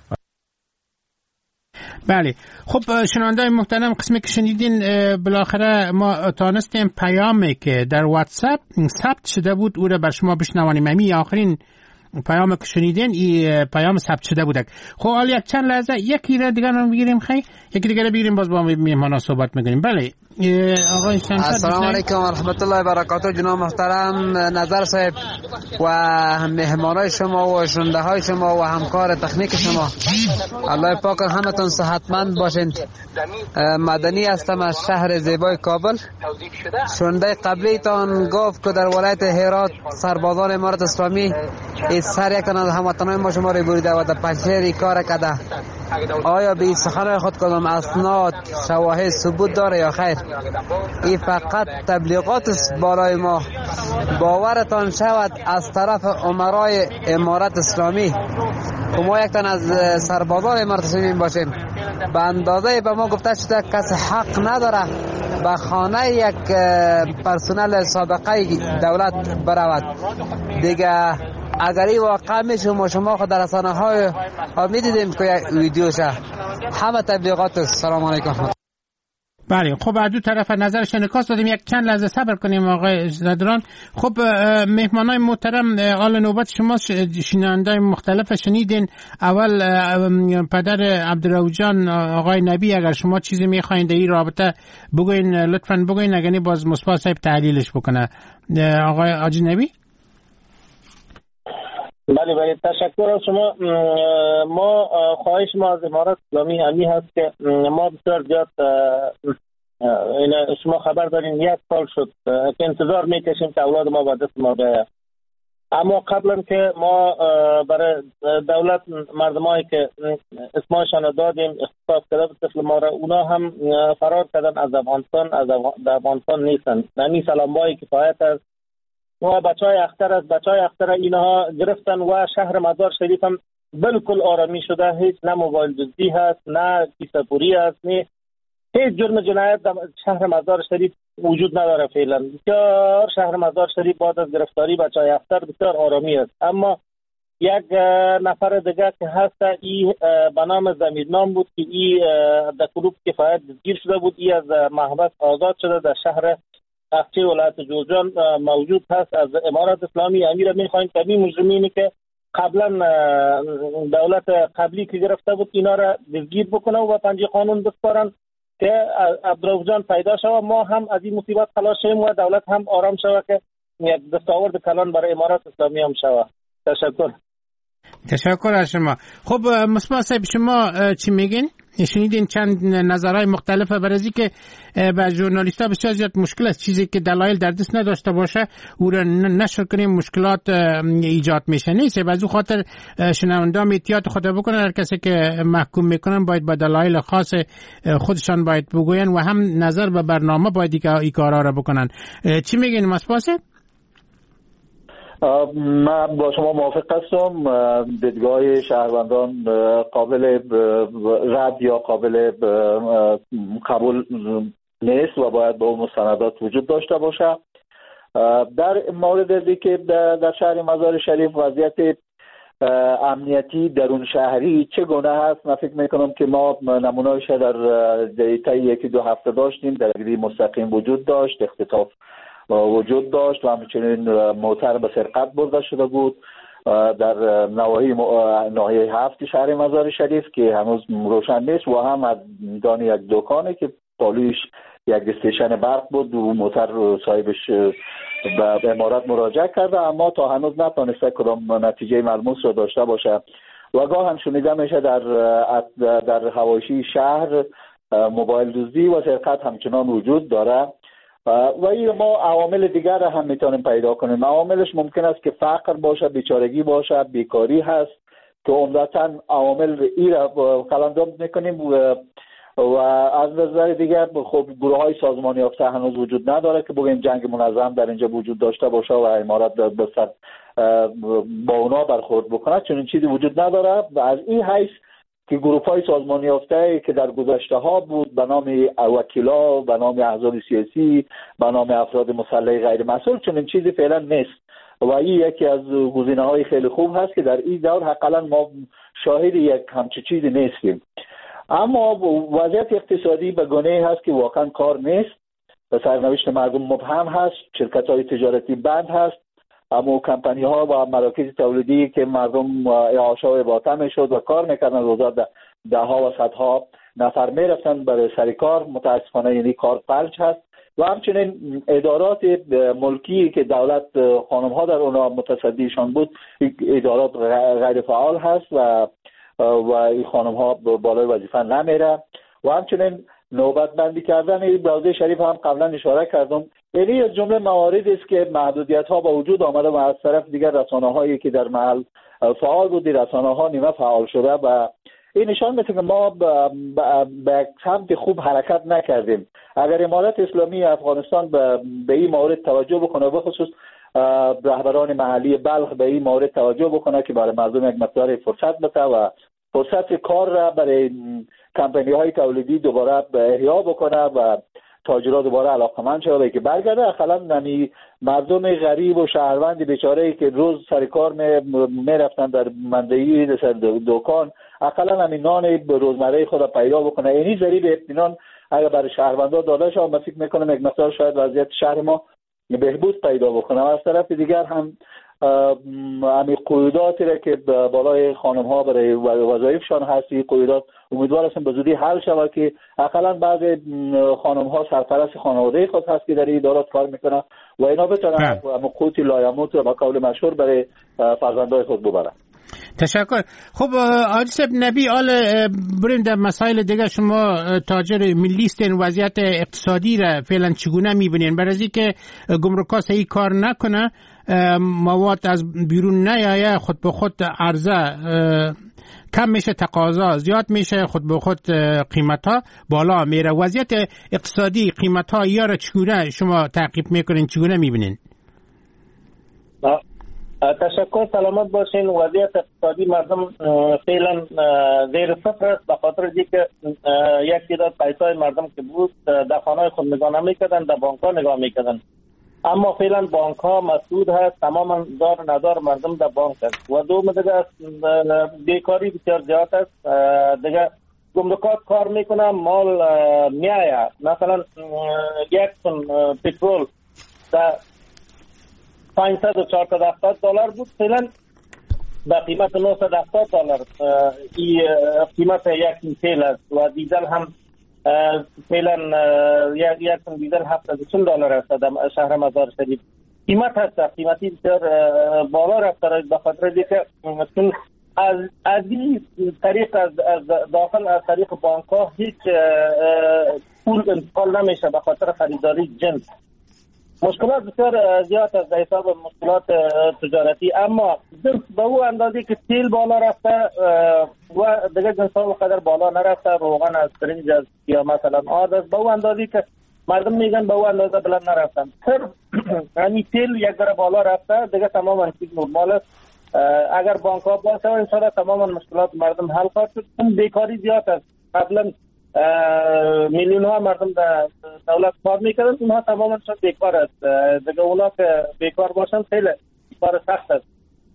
بله خب شنونده‌های محترم، قسمی که شنیدین بالاخره ما تانستیم پیامی که در واتساپ ثبت شده بود او را بر شما بشنوانیم. همین آخرین پیام که شنیدین این پیام ثبت شده بوده. خب حالا یک چند لحظه یکی را دیگر رو بگیریم، یکی دیگر رو بگیریم باز با میهمانا صحبت میکنیم. بله آقای شمشاد. السلام علیکم و رحمت الله و برکاته. جناب محترم نظر صاحب و مهمانای شما و شنونده های شما و همکار تکنیک شما، الله پاک همتون صحتمند باشین. مدنی هستم از شهر زیبای کابل. شنونده قبلی تان گفت که در ولایت هرات سربازان امارت اسلامی سر یک تن از هموطنان ما شما رو بریده و در پنجشیر کار کرده. آیا به سخنان خود کدام اسناد شواهد ثبوت داره یا خیر؟ این فقط تبلیغات است بالای ما. باورتان شود از طرف امرای امارت اسلامی که ما یک تن از سربازان امارت اسلامی باشیم. به اندازه به ما گفته شده کسی حق نداره به خانه یک پرسنل سابقه دولت برود دیگه. اگر این واقع میشه شما خود در رسانه های میدیدیم که ویدیوشه همه تبلیغات. سلام علیکم. بله خب از دو طرف نظرش انعکاس دادیم. یک چند لحظه صبر کنیم آقای زدران. خب مهمانای محترم، حال نوبت شما. شنوندای مختلف شنیدین. اول پدر عبدالرؤوف جان، آقای نبی، اگر شما چیزی میخواین در این رابطه بگوین لطفاً بگوین، اگر نه باز مصطفی صاحب تحلیلش بکنه. آقای حاجی نبی. بله تشکر از شما. ما خواهش ما از امارات اسلامی همی هست که ما بسیار زیاد شما خبر دارین 1 سال شد که انتظار میکشیم که اولاد ما به دست ما بیاید. اما قبلا که ما برای دولت مردمایی که اسمایشان دادیم اختصاص کرده به طفل ما را، اونا هم فرار کردن از افغانستان نیستن. نمی سلامبایی کفایت است و بچهای اختر اینها گرفتن و شهر مزار شریف هم بالکل آرامی شده. هیچ نه موبایل دزدی هست، نه کیسه پوری هست، نه هیچ جرم جنایت در شهر مزار شریف وجود نداره فعلا. بسیار شهر مزار شریف بعد از گرفتاری بچهای اختر بسیار آرامی است. اما یک نفر دیگه که هست ای به نام زمیرنام بود که ای در کلوب کفایت دستگیر شده بود. ای از محبس آزاد شده، در شهر اقچه ولایت جوزجان موجود هست. از امارات اسلامی امیر میخواین که این مجرمینی که قبلا دولت قبلی که گرفته بود اینا را دستگیر بکنه و پنجه قانون بسپارن که عبدالرؤوف جان پیدا شود. ما هم از این مصیبت خلاص شویم و دولت هم آرام شود که یک دستاورد کلان برای امارات اسلامی هم شود. تشکر از شما. خب مصطفی صاحب شما چی میگین؟ شنیدین چند نظرهای مختلفه. برای که به ژورنالیست‌ها بسیار زیاد مشکل است چیزی که دلایل در دست نداشته باشه او را نشر کنیم، مشکلات ایجاد میشه. نیست از اون خاطر شنوندگان احتیاط خود بکنن. هر کسی که محکوم میکنن باید با دلایل خاص خودشان باید بگوین و هم نظر به برنامه باید این کارا را بکنن. چی میگین مصطفی صاحب؟ من با شما موافق هستم. دیدگاه شهروندان قابل رد یا قابل قبول نیست و باید با مستندات وجود داشته باشه. در مورد که در شهر مزار شریف وضعیت امنیتی درون شهری چگونه هست، من فکر میکنم که ما نمونه‌اش در طی 1-2 هفته داشتیم. درگیری مستقیم وجود داشت، اختطاف وجود داشت و همچنین موتر به سرقت برده شده بود در ناحیه 7 شهر مزار شریف که هنوز روشن نیست و هم از میدان یک دکانی که پالویش یک استیشن برق بود و موتر صاحبش به امارات مراجعه کرده اما تا هنوز نتونسته کدام نتیجه ملموس رو داشته باشه. و گاه هم شنیده میشه در حواشی شهر موبایل دزدی و سرقت همچنان وجود داره. و این ما عوامل دیگر هم میتونیم پیدا کنیم. عواملش ممکن است که فقر باشه، بیچارگی باشه، بیکاری هست که عمدتاً عوامل ای را قلمداد میکنیم. و از نظر دیگر خب گروه های سازمانی یافته هنوز وجود نداره که بگیم جنگ منظم در اینجا وجود داشته باشه و امارات با اونا برخورد بکنه. چون این چیزی وجود نداره. و از این حیث که گروه‌های سازمانی یافته که در گذشته ها بود به نام وکیلا، به نام احزاب سیاسی، به نام افراد مسلح غیر مسئول، چون این چیزی فعلا نیست و این یکی از گزینه‌های خیلی خوب هست که در این دور حداقل ما شاهد یک همچین چیزی نیستیم. اما وضعیت اقتصادی به گونه‌ای هست که واقعا کار نیست و سرنوشت مردم مبهم هست. شرکت‌های تجارتی بند هست، اما کمپانی ها و مراکز تولیدی که مردم اعاشه و اباطه میشد و کار میکردن روزا ده ها و صدها نفر میرفتن برای سر کار، متاسفانه یعنی کار فلج هست. و همچنین ادارات ملکی که دولت خانم ها در اونا متصدیشان بود ادارات غیر فعال هست و این خانم ها بالای وظیفه نمیره. و همچنین نوبت بندی کردن بازه شریف هم قبلا اشاره کردم. یعنی از جمله مواردی است که محدودیت ها با وجود آمده و از طرف دیگر رسانه هایی که در محل فعال بودی رسانه ها نیمه فعال شده و این نشان میده که ما به سمت خوب حرکت نکردیم. اگر امارت اسلامی افغانستان به این مورد توجه بکنه و خصوص رهبران محلی بلخ به این مورد توجه بکنه که برای مردم یک مقدار فرصت بده و فرصت کار را برای کمپانی های تولیدی دوباره احیا بکنه و تاجرها دوباره علاقمند شده که برگرده. اقلا نمی مردم غریب و شهروند بیچاره‌ای که روز سر کار میرفتن در مندهی در دکان، اقلا همین نان روزمره خود پیدا بکنه. یعنی ذریب اطمینان اگر برای شهروندا داده شه، من فکر میکنم یک مقدار شاید وضعیت شهر ما بهبود پیدا بکنه. از طرف دیگر هم همین قیوداتی را که بالای خانم ها برای وظایفشان هستی، قیودات امیدوار هستم به زودی حل شود که اقلا بعض خانم ها سرپرست خانواده خود هست که در این ادارات کار میکنن و اینا بتونن قوت لایموت و قول مشهور برای فرزندای خود ببرن. تشکر. خب آقای صاحب نبی، آل بریم در مسائل دیگه. شما تاجر ملی هستین، وضعیت اقتصادی را فعلا چگونه میبینین؟ برای از اینکه گمرک‌ها صحیح کار نکنه، مواد از بیرون نیایه، خود به خود عرضه کم میشه، تقاضا زیاد میشه، خود به خود قیمت‌ها بالا میره. وضعیت اقتصادی قیمت‌ها یا را چگونه شما تعقیب میکنین، چگونه میبینین؟ تشکر، سلامت باشین. وضعیت اقتصادی مردم فعلا زیر صفر است، به خاطر اینکه یک تعداد پیسای مردم که بود در خانه‌های خود نگاه نمی‌کردن، در بانک‌ها نگاه می‌کردن. اما فعلا بانک‌ها مسدود هست، تماما دار ندار مردم در بانک است. و دوم دیگه بیکاری بسیار زیاد است. دیگه گمرکات کار میکنه، مال میآید. مثلا یک تن پترول در 500 و 470 دلار بود، فعلا به قیمت 970 دلار این قیمت یک تیل است. و دیزل هم فعلا یک تن دیزل 740 دلار است در شهر مزار شریف. قیمت هست، قیمتی بسیار بالا رفته، به خاطر اینکه چون از این طریق از داخل از طریق بانک ها هیچ پول انتقال نمیشه به خاطر خریداری جنس. مشکلات بسیار زیاد است در حساب مشکلات تجارتی. اما به او اندازه که تیل بالا رفته و دیگه جنس ها قدر بالا نرفته، روغن از برنج از یا مثلا آرد است، به او اندازه که مردم میگن به او اندازه بلند نرفتن. صرف یعنی تیل یک ذره بالا رفته، دیگه تماما چیز نرمال است. اگر بانک ها باشه ان شاء الله تماما مشکلات مردم حل خواهد شد. بیکاری زیاد است. قبلا میلیون ها مردم در دولت کار میکردن، اونها تماما شد بیکار است. دیگه اونا که بیکار باشن خیلی کار سخت است.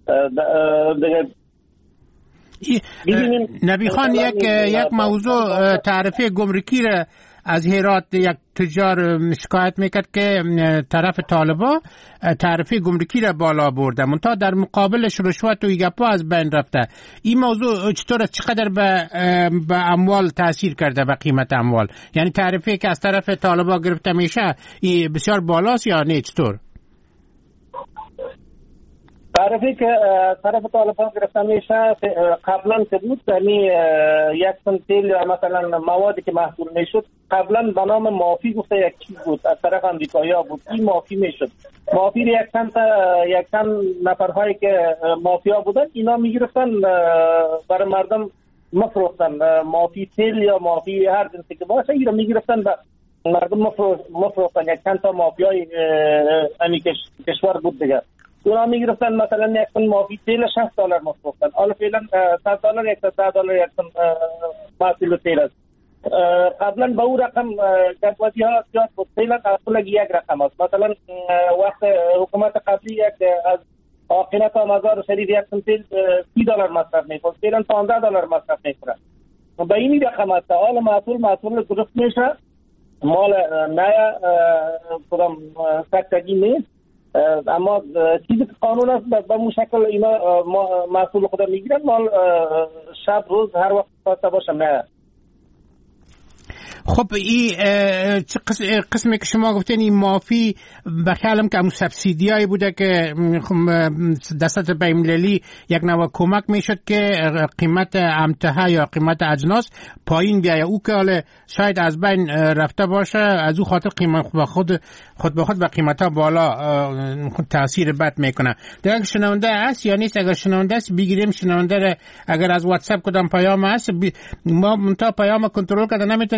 نبی خان یک موضوع تعرفه گمرکی را از هرات یک تجار شکایت میکرد که طرف طالبا تعرفه گمرکی را بالا برده، منتها در مقابلش رشوت و گپا از بین رفته. این موضوع چطور، چقدر به اموال تاثیر کرده، به قیمت اموال؟ یعنی تعرفه که از طرف طالبا گرفته میشه بسیار بالاست یا نه؟ چطور تعرفی که طرف طالبان گرفته میشه قبلا که بود، یعنی یک تن تیل یا مثلا موادی که محصول میشد قبلا به نام مافی گفته یک چیز بود، از طرف امریکایی‌ها بود، این مافی میشد. مافی یک چند نفرهایی که مافیا بودن اینا میگرفتن برای مردم مفروختن. مافی تیل یا مافی هر جنسی که باشه اینا میگرفتن به مردم مفروختن. یک چند تا مافیای امی کشور بود دیگه، اونا میگرفتن مثلا یک تن مافی تیل $60 مفروختن. حالا فعلا $100 $110 یک تن محصول تیل است. قبلا به او رقم گپوازی ها زیاد بود، فعلا اصلا یک رقم است. مثلا وقت حکومت قبلی یک از آقینه تا مزار شریف یک تن تیل $30 مصرف میکنه، فعلا $15 مصرف میکنه. به این رقم است. حالا محصول درست میشه، مال نه کدام سکتگی نیست، اما چیزی که قانون است به مشکل اینا مسئول خدا میگیرن، مال شب روز هر وقت خواسته باشه نه. خب این قسمی که شما گفتین این مافی بخیالم که همون سبسیدیایی بوده که دستت بین‌المللی یک نوع کمک میشد که قیمت امتحه یا قیمت اجناس پایین بیایه. او که حالا شاید از بین رفته باشه، از او خاطر قیمت خود به خود به قیمت ها بالا تاثیر بد میکنه. دیگه شنونده است یا نیست؟ اگر شنونده است بگیریم شنونده، اگر از واتساپ کدام پیام هست ما منتها پیام کنترل کرده نمیتونیم بدون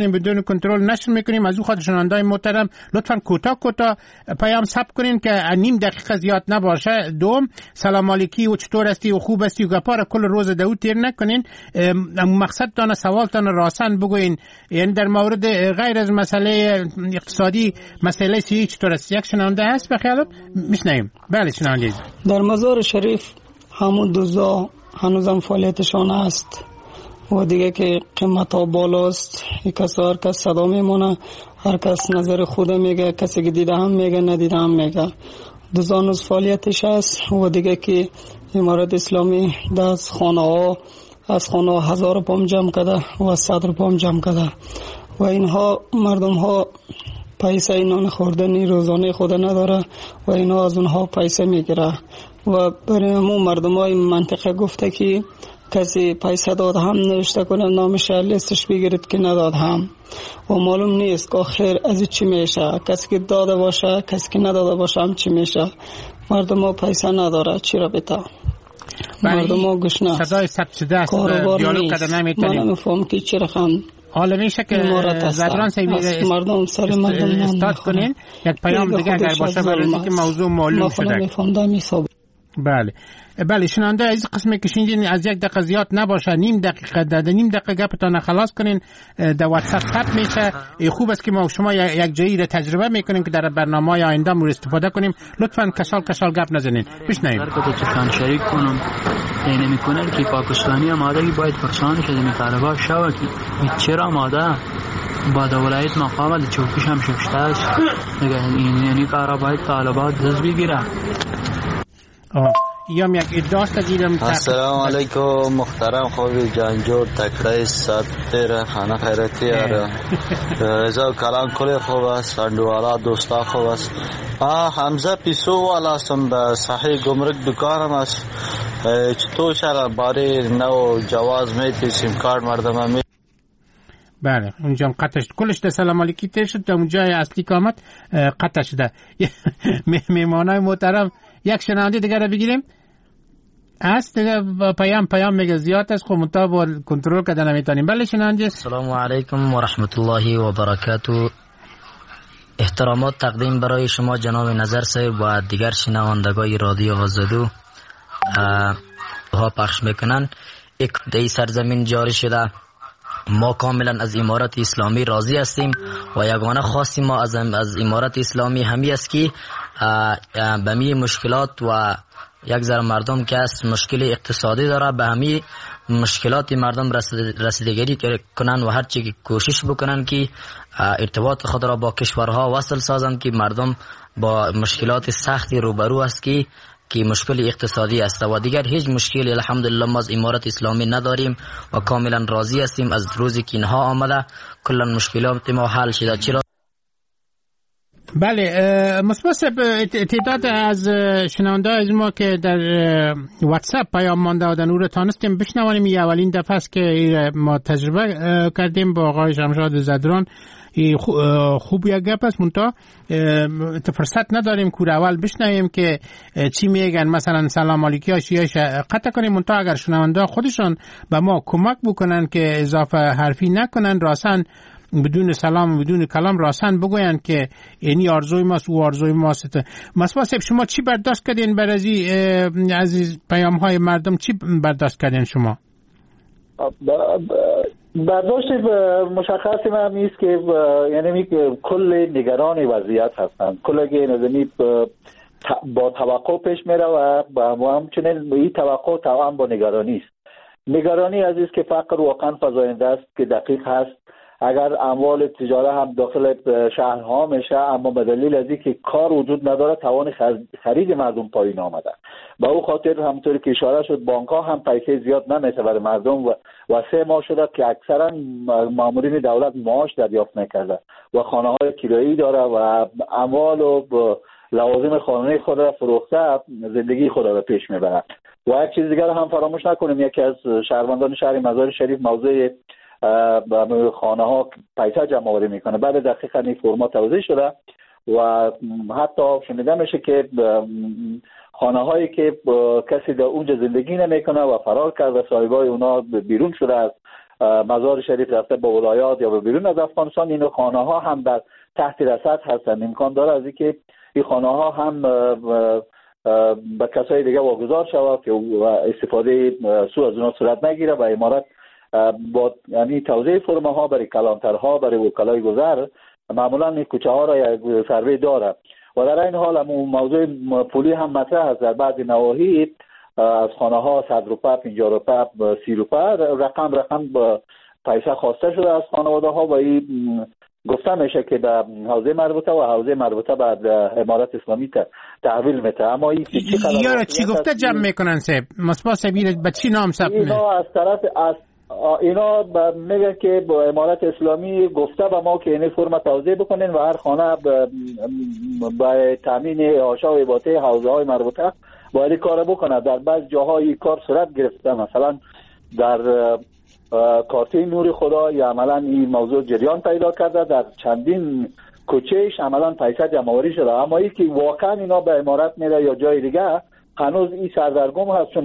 بدون کنترل نشر میکنیم. از او خاطر شنونده‌های محترم لطفاً کوتاه پیام ثبت کنین که نیم دقیقه زیاد نباشه. دوم، سلام علیکی و چطور هستی و خوب هستی و گپار کل روز دو تیر نکنین. مقصدتان سوالتان راسن بگوین. یعنی در مورد غیر از مسئله اقتصادی مسئله سیاسی چطور است؟ یک شنونده هست به خیالت میشنویم. بله شنونده. در مزار شریف همون دوزا هنوزم فعالیتشان است و دیگه که قیمت ها بالاست، هر کس صدا میمونه، هر کس نظر خود میگه، کسی که دیده هم میگه ندیده هم میگه. دوزا هنوز فعالیتش است و دیگه که امارت اسلامی از خانه ها 1000 پام جمع کرده و 100 پام جمع کرده و اینها مردم ها پیسه نان خوردنی روزانه خود نداره و اینا از اونها پیسه میگیره و برای همون مردم های منطقه گفته که کسی پیسه داد هم نوشته کنه نامش لیستش بگیرید که نداد هم و معلوم نیست که آخر از چی میشه، کسی که داده باشه کسی که نداده باشه هم چی میشه. مردم ها پیسه نداره چی را بتا، مردم ها گشنه صدای ثبت شده است، دیالوگ کردن نمیتونیم. من نمیفهم که چی رقم حالا میشه که زدران مردم سر مردم استاد کنین. یک پیام دیگه اگر باشه برای اینکه موضوع معلوم شده. بله شنونده عزیز، قسمی که شنیدین از یک دقیقه زیاد نباشه، نیم دقیقه گپتان خلاص کنین. در واتساپ ثبت میشه. خوب است که ما شما یک جایی را تجربه میکنیم که در برنامه‌های آینده مورد استفاده کنیم. لطفاً کشال گپ نزنین. بشنویم. هر شریک کنم اینه میکنه که پاکستانی آماده باید پرسانی که طالبان شوه که چرا آماده با دولت مقام د چوکیش هم شفته است یعنی کارا باید طالبات دست بگیره. یا یک ادعاست دیدم. السلام علیکم محترم خوبی جانجور تکرای ساتر خانه خیرتی اره رضا کلام کلی خوب است، سندوالا دوستا خوب است. حمزه پیسو والا هستم، به صحیح گمرک دکانم است. چطور شرح باری نو جواز میتی سیم کارت مردم هم بله اونجا قطعش کلش ده سلام علیکی تیر شد. در اونجای اصلی که آمد قطع شده. میمانای محترم یک شنونده دیگر رو بگیریم. است دیگه پیام میگه زیاد است، خب منطقه با کنترل کردن نمیتونیم. بله شنونده. السلام علیکم و رحمت الله و برکاته. احترامات تقدیم برای شما جناب نظر صاحب و دیگر شنوندگان رادیو آزادی ها پخش میکنن. یک دی سرزمین جاری شده. ما کاملا از امارت اسلامی راضی هستیم و یگانه خواستیم ما از امارت اسلامی همی است که به می مشکلات و یک ذره مردم که از مشکل اقتصادی داره به همی مشکلات مردم رسیدگی کنن و هر چی کوشش بکنن که ارتباط خود را با کشورها وصل سازند که مردم با مشکلات سختی روبرو است که مشکل اقتصادی است و دیگر هیچ مشکلی الحمدلله ما از امارت اسلامی نداریم و کاملا راضی هستیم. از روزی که اینها آمده کلا مشکلات ما حل شده. چرا؟ بله مصباح تعداد از شنونده از ما که در واتساپ پیام مانده و در نور تانستیم بشنوانیم. این اولین دفعه است که ما تجربه کردیم با آقای شمشاد زدران. خوب یک گپ است منتها فرصت نداریم کور اول بشنویم که چی میگن. مثلا سلام علیکی هاشیش قطع کنیم منتها اگر شنونده خودشان به ما کمک بکنن که اضافه حرفی نکنن، راسن بدون سلام و بدون کلام راسن بگوین که اینی آرزوی ماست و آرزوی ماست. مصباح صاحب شما چی برداشت کردین بر از پیام های مردم؟ چی برداشت کردین شما؟ برداشت مشخصی من نیست که یعنی کل نگران وضعیت هستند، کل که نظامی با توقع پیش میره و همچنین این توقع توام با نگرانی است. نگرانی عزیز که فقر واقعا فزاینده است که دقیق هست. اگر اموال تجاره هم داخل شهرها میشه اما به دلیل از اینکه کار وجود نداره توان خرید مردم پایین آمده. به او خاطر همونطوری که اشاره شد بانک ها هم پیسه زیاد نمیشه برای مردم و 3 ماه شده که اکثرا مامورین دولت معاش دریافت نکرده و خانه های کرایی داره و اموال و لوازم خانه خود را فروخته زندگی خود را پیش میبرد. و یک چیز دیگر هم فراموش نکنیم، یکی از شهروندان شهر مزار شریف موضوع خانه ها پیسه جمع آوری میکنه. بعد دقیقاً این فرمات توضیح شده و حتی شنیده میشه که خانه هایی که کسی در اونجا زندگی نمیکنه و فرار کرده صاحبای اونا بیرون شده از مزار شریف رفته به ولایات یا به بیرون از افغانستان، این خانه ها هم در تحت رصد هستند. امکان داره از اینکه این خانه ها هم به کسای دیگه واگذار شود که استفاده سو از اونها صورت نگیره و امارت با یعنی توزیع فرم ها برای کلانترها، برای وکلای گذر معمولا این کوچه ها را یک سروی داره و در این حال موضوع پولی هم مطرح است. در بعضی نواحی از خانه ها 100 روپه، 50 روپه، 30 روپه رقم پیسه خواسته شده از خانواده ها و این گفته میشه که به حوزه مربوطه و حوزه مربوطه بعد امارت اسلامی تحویل میده. اما این چی گفته جمع میکنن صاحب مصباح صاحب به چی نام ثبت اینا از طرف اینا میگن که با امارت اسلامی گفته به ما که این فرم توزیع بکنین و هر خانه به تامین آشا و ایباته حوزه های مربوطه باید کار بکنه. در بعض جاهای کار صورت گرفته، مثلا در کارته نور خدا یا عملا این موضوع جریان پیدا کرده، در چندین کوچهش عملا پیسه جمع‌آوری شده، اما این که واقعا اینا به امارت میره یا جای دیگه هنوز این سردرگم هست، چون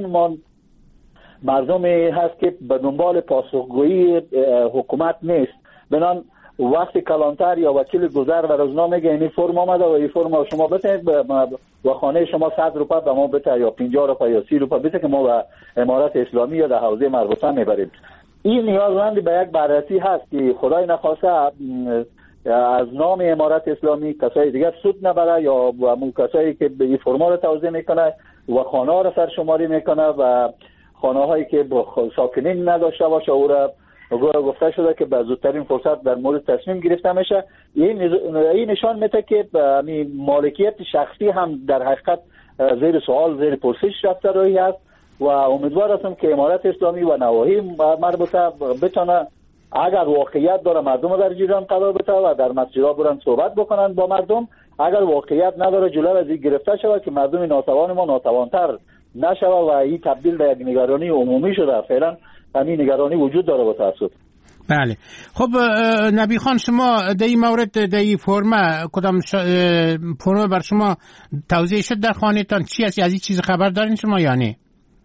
مردمی هست که به دنبال پاسخگویی حکومت نیست. بنان وقتی کلانتر یا وکیل گذر و روزنامه میگه این فرم آمده و این فرم شما بتید و خانه شما 100 روپه به ما بده یا 50 روپه یا 30 روپه بده که ما به امارت اسلامی یا در حوزه مربوطه میبریم. این نیازمند به یک بررسی هست که خدای نخواسته از نام امارت اسلامی کسای دیگر سود نبره یا همون کسایی که به این فرما رو توزیع میکنه و خانه ها رو سرشماری میکنه و خانه هایی که ساکنین نداشته باشه او را گفته شده که به زودترین فرصت در مورد تصمیم گرفته میشه. این نشان میده که مالکیت شخصی هم در حقیقت زیر سوال، زیر پرسش رفته روی است و امیدوار هستم که امارت اسلامی و نواحی مربوطه بتونه اگر واقعیت داره مردم در جریان قرار بده و در مسیرها برن صحبت بکنن با مردم، اگر واقعیت نداره جلو از این گرفته شود که مردم ناتوان ما ناتوانتر نشود و این تبدیل به یک نگرانی عمومی شده. فعلا همین نگرانی وجود داره با تاسف. بله. خب نبی خان، شما در این مورد در این فرم کدام فرم بر شما توزیع شد در خانه تان؟ چی از این چیز خبر دارین شما یا نه؟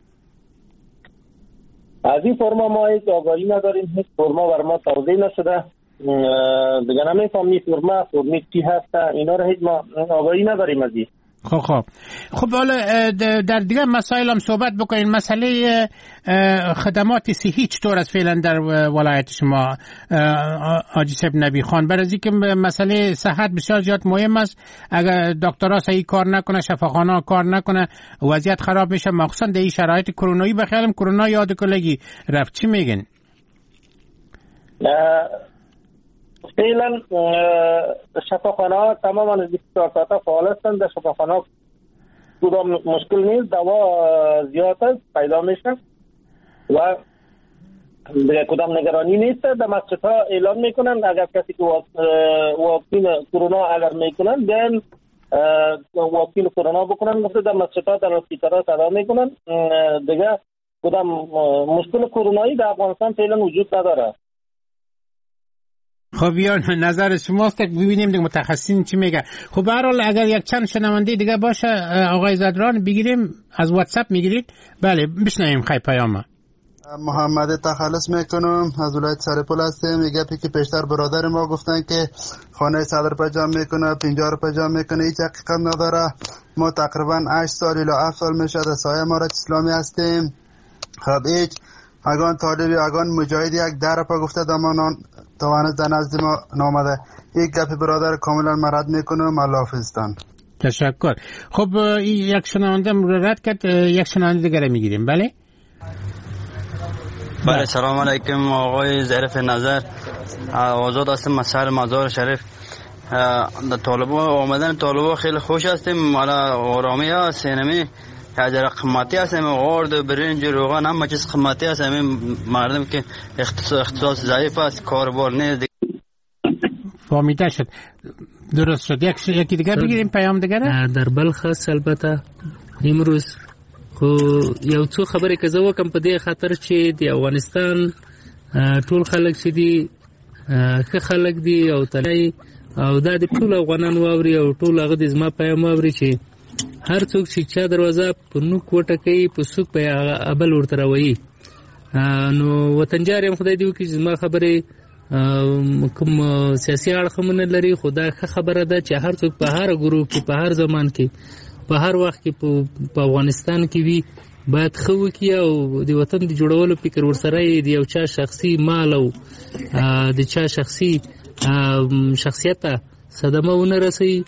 از این فرما ما هیچ آگاهی نداریم، هیچ فرما بر ما توزیع نشده. دیگه نمیفهم این فرمی چی هست، اینا رو هیچ ما آگاهی نداریم از این. خب حالا در دیگر مسائل هم صحبت بکنین. مسئله خدمات صحی چطور است فعلا در ولایت شما حاجی صاحب نبی خان؟ برای اینکه مسئله صحت بسیار زیاد مهم است. اگر دکترها صحیح کار نکنه، شفاخانه کار نکنه، وضعیت خراب میشه، مخصوصا در این شرایط کرونایی. بخیالم کرونا یاد کلگی رفت، چی میگن؟ فعلا شفاخانه ها تماما 24 ساعته فعال هستند. در شفاخانه ها کدام مشکل نیست، دوا زیاد است پیدا میشه و کدام نگرانی نیست. در مسجد ها اعلان میکنن اگر کسی که واکسین کرونا اگر میکنن بیان واکسین کرونا بکنن. مثل در مسجد ها در اسپیتال ها صدا میکنن. دیگه کدام مشکل کرونایی در افغانستان فعلا وجود نداره. خب یا نظر شماست که ببینیم دیگه متخصصین چی میگه. خب به هر حال اگر یک چند شنونده دیگه باشه آقای زدران بگیریم، از واتساپ میگیرید؟ بله بشنویم. خیلی پیامه. محمد تخلص میکنم از ولایت سرپل هستم. میگه که پیشتر برادر ما گفتن که خانه 100 روپه جمع میکنه، 50 روپه جمع میکنه، هیچ حقیقت نداره. ما تقریبا 8 سال الی 7 سال میشه در سایه امارت اسلامی هستیم. خب هیچ اگان طالبی اگان مجاهدی یک 10 روپه گفته دمانان توانست در نزد ما نامده. یک گپ برادر کاملا مرد میکنم. الله حافظتان. تشکر. خب یک شنونده رد کرد، یک شنونده دیگه میگیریم. بله بله. سلام علیکم آقای ظریف نظر. آزاد هستم از شهر مزار شریف. طالبا آمدن طالبا خیلی خوش هستیم. مالا آرامی ها سینمی اجر قیمتی هستیم. آرد برنج روغن همه چیز قیمتی هست. همین مردم که اقتصاد ضعیف است، کاربار نیست. فهمیده شد، درست شد. یکی دیگه بگیریم پیام دیگه. در بلخ است البته امروز خو یو څو خبرې که زه وکم په دې خاطر چې د افغانستان ټول خلک چې دي ښه خلک دي او تلای او دا د ټول افغانانو واوري او ټول هغه د زما پیام واوري چې هر څوک چې چا دروازه په نوک وټکوي په سوک په ابل ورته راوایي نو وطنجار خدای دی وکړي زما خبره کوم سیاسي اړخونه لري، خدا ښه خبره ده چې هر څوک په هر ګروپ کې په هر زمان کې په هر وخت کې په افغانستان کې وي باید ښه وکړي او د وطن د جوړولو فکر ورسره د یو چا شخصي مال او د چا شخصي شخصیت صدمه ونه رسي.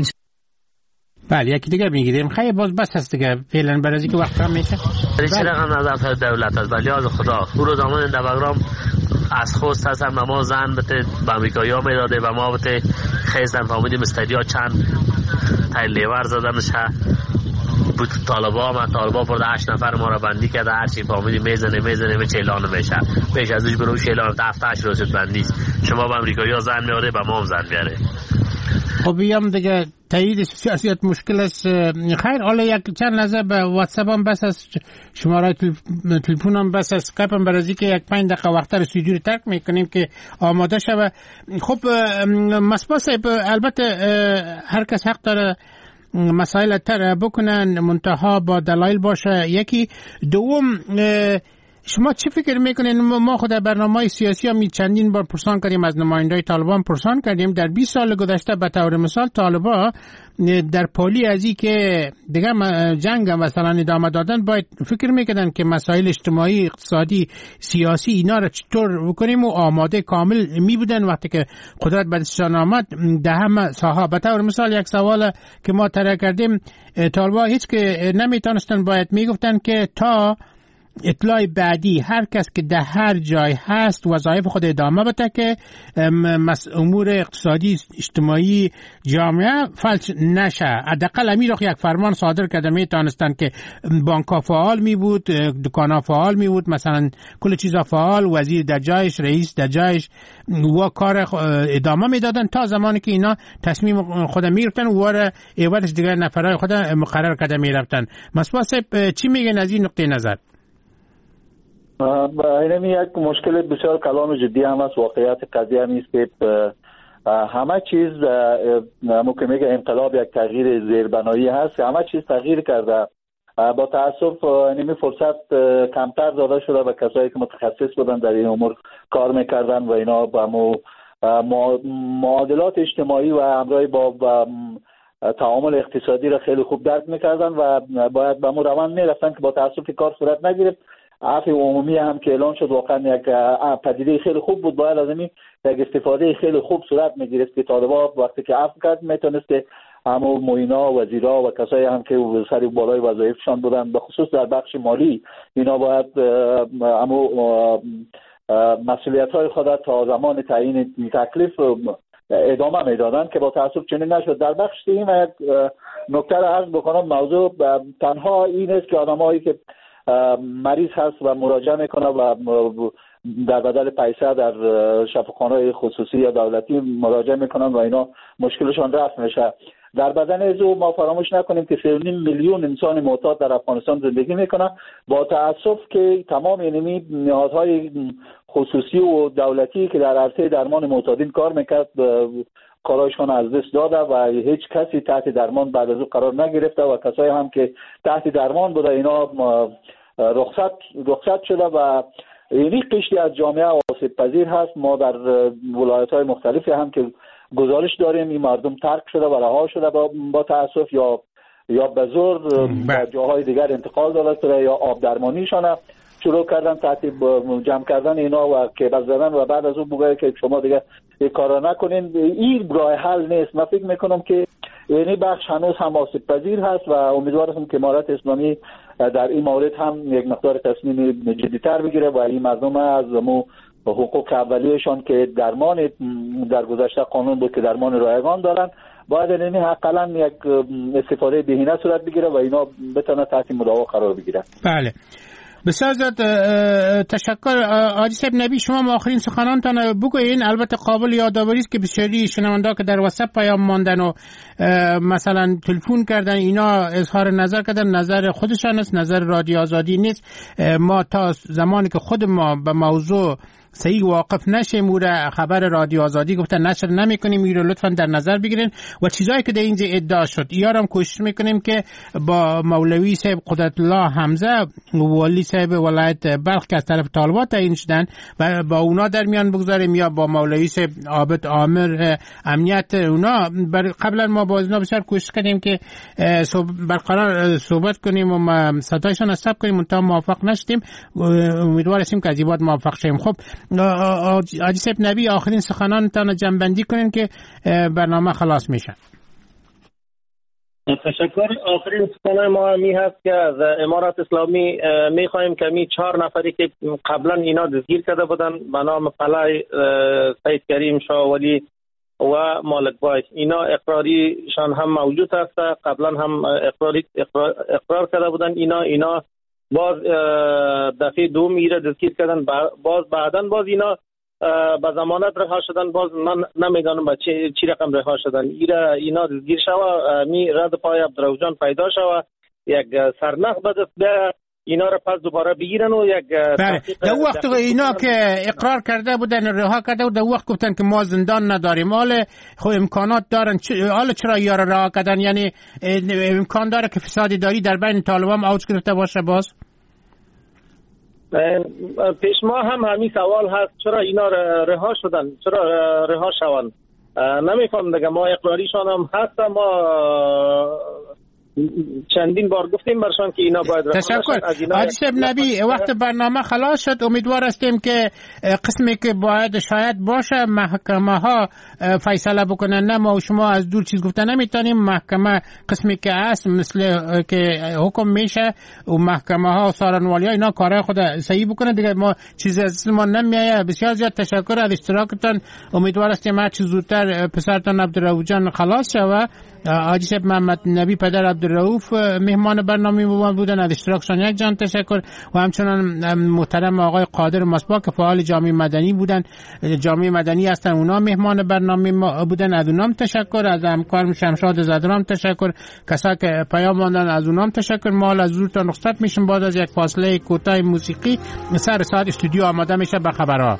بله یکی دیگه میگیریم. خیلی باز بس هست دیگه فعلا برای اینکه وقت کم میشه. چه رقم نظر دولت است ولی از خدا او رو زمان دباغرام از خوست هستن و ما زن بته به امریکایی ها میداده و ما بته خیزن فهمیدیم استادیا چند تایل لیور زدنشه بود طالبا برده 8 نفر ما را بندی کرده، هرچی فهمیدیم میزنه به چیلان میشه پیش ازش برو چیلان دفترش رو شد بندیست. شما به امریکایی ها زن میاره به ما هم زن میاره. خب بیام دیگه تایید سیاست مشکل است. خیر حالا یک چند لحظه به واتساپ هم بس است، شماره تلفن هم بس است، اسکایپ هم برای که یک 5 دقیقه وقت رو استودیو رو ترک میکنیم که آماده شود. خب مصباح صاحب البته هر کس حق داره مسائل تر بکنن منتها با دلایل باشه. یکی دوم شما چی فکر میکنین؟ ما خود در برنامه سیاسی هم چندین بار پرسان کردیم از نمایندای طالبان، پرسان کردیم در 20 سال گذشته به طور مثال طالبان در پالی ازی که دیگه جنگ مثلا ادامه دادن باید فکر میکردن که مسائل اجتماعی اقتصادی سیاسی اینا را چطور بکنیم و آماده کامل میبودن وقتی که قدرت به دستشان آمد در همه ساحه. به طور مثال یک سوال که ما طرح کردیم طالبان هیچ که نمیتونستن باید میگفتن که تا اطلاع بعدی هر کس که در هر جای هست وظایف خود ادامه بده که امور اقتصادی اجتماعی جامعه فلج نشه. حداقل امیر یک فرمان صادر کرده میتونستن که بانک‌ها فعال می بود، دکان‌ها فعال می بود، مثلا کل چیزا فعال، وزیر در جایش، رئیس در جایش و کار ادامه میدادن تا زمانی که اینا تصمیم خود میگرفتن و ایوالش دیگر نفرای خود مقرر کرده میرفتن. مصباح صاحب چی میگن از این نقطه نظر؟ اینمی یک مشکل بسیار کلان و جدی هم است. واقعیت قضیه هم است که همه چیز ممکن میگه انقلاب یک تغییر زیربنایی هست، همه چیز تغییر کرده. با تاسف اینمی فرصت کمتر داده شده و کسایی که متخصص بودن در این امور کار میکردن و اینا با معادلات اجتماعی و همراه با تعامل اقتصادی را خیلی خوب درک میکردن و باید به مو روان میرفتن که با تاسف کار صورت نگرفت. عفو عمومی هم که اعلان شد واقعا یک پدیده خیلی خوب بود، باید از این یک استفاده خیلی خوب صورت میگرفت که طالبان وقتی که عفو کرد میتونست که همو موینا وزیرا و کسایی هم که سر بالای وظایفشان بودن به خصوص در بخش مالی اینا باید همو مسئولیت های خود تا زمان تعیین تکلیف ادامه میدادن که با تاسف چنین نشد. در بخش این یک نکته را عرض بکنم، موضوع تنها این است که آدمایی که مریض هست و مراجعه میکنه و در بدل پیسه در شفاخانه خصوصی یا دولتی مراجعه میکنن و اینا مشکلشان رفع میشه. در بدن ازو ما فراموش نکنیم که 3.5 میلیون انسان معتاد در افغانستان زندگی میکنن. با تاسف که تمام اینمی نهادهای خصوصی و دولتی که در عرصه درمان معتادین کار میکرد کارایشان از دست داده و هیچ کسی تحت درمان بعد از او قرار نگرفته و کسایی هم که تحت درمان بوده اینا رخصت شده و اینی قشری از جامعه آسیب پذیر هست. ما در ولایت‌های مختلفی هم که گزارش داریم این مردم ترک شده و رها شده با تاسف یا به زور به جاهای دیگر انتقال داده شده یا آب درمانیشان شروع کردن تحت جمع کردن اینا و کیبل زدن و بعد از اون بگه که شما دیگه این کارا نکنین. این راه حل نیست. من فکر میکنم که یعنی بخش هنوز هم آسیب پذیر هست و امیدوارم که امارت اسلامی در این مورد هم یک مقدار تصمیم جدی‌تر بگیره و این مردم از حقوق اولیه‌شان که درمان در گذشته قانون بود که درمان رایگان دارن باید یعنی حداقل یک استفاده بهینه صورت بگیره و اینا بتونه تحت مداوا قرار بگیره. بله بسیار زیاد تشکر. حاجی صاحب نبی شما آخرین سخنانتان بگوین. البته قابل یادآوری است که بسیاری شنوندا که در واتساپ پیام ماندن و مثلا تلفن کردن اینا اظهار نظر کردن، نظر خودشان است، نظر رادیو آزادی نیست. ما تا زمانی که خود ما به موضوع صحیح واقف نشیم. او را خبر رادیو آزادی گفتن نشر نمیکنیم، این رو لطفا در نظر بگیرین. و چیزایی که در اینجا ادعا شد یارم کوشش میکنیم که با مولوی صاحب قدرت الله حمزه والی صاحب ولایت بلخ که از طرف طالبان تعیین شدن و با اونا در میان بگذاریم، یا با مولوی صاحب عابد عامر امنیت اونا. قبلا ما با اونا بسیار کوشش کردیم که برقرار صحبت کنیم و صدایشان ثبت کنیم، منتها موفق نشدیم. امیدوار هستیم که از این بعد موفق شیم. خب حاجی صاحب نبی، آخرین سخنانتان جمع‌بندی کنین که برنامه خلاص میشه. تشکر. آخرین سخنان ما می هست که از امارات اسلامی می خواهیم که می 4 نفری که قبلا اینا دستگیر کرده بودن به نام پلای سید کریم شاه ولی و مالک بای، اینا اقراریشان هم موجود است. قبلا هم اقرار کرده بودن. اینا باز دفعه دوم ایره دستگیر کردن، باز بعدن باز اینا با ضمانت رها شدن. باز من نمیدانم با چی رقم رها شدن. اینا دستگیر شوه، می رد پای عبدالرحمن پیدا شوه، یک سرنخ به دست بیاید، اینا را پس دوباره بگیرن و یک در وقت اینا که اقرار کرده بودن رها کرده و در وقت گفتن که ما زندان نداریم، حالا خب امکانات دارن، حالا چرا یارا رها کردن؟ یعنی امکان داره که فساد اداری در بین طالبان اوج گرفته باشه؟ باز پیش ما هم همین سوال هست، چرا اینا رها شدن، چرا رها شوند؟ نمیفهم دیگه. ما اقراریشان هم هست، ما چندین بار گفتیم برشان که اینا باید رها شد. تشکر. حاجی صاحب نبی، وقت برنامه خلاص شد. امیدوار هستیم که قسمی که باید شاید باشه محکمه ها فیصله بکنن، نه ما و شما از دور چیز گفتن نمیتونیم. محکمه قسمی که هست مثل که حکم میشه و محکمه ها و سارنوالی ها اینا کارهای خود صحیح بکنه دیگه. ما چیزی از ما نمیایه. بسیار زیاد تشکر از اشتراکتان. امیدوار هستیم هر چیز زودتر پسرتان عبدالرؤوف جان خلاص شود. حاجی صاحب محمد نبی پدر عبدالرؤوف مهمان برنامه بودن، از اشتراکشان یک جان تشکر. و همچنان محترم آقای قادر مصباح که فعال جامعه مدنی بودن، جامعه مدنی هستن، اونا مهمان برنامه ما بودن، از اونام تشکر. از همکارم شمشاد زدرام تشکر، کسا که پیام ماندن از اونام تشکر. ما از زورتان رخصت میشیم بعد از یک فاصله کوتاه موسیقی. سر ساعت استودیو آماده میشه به خبرها.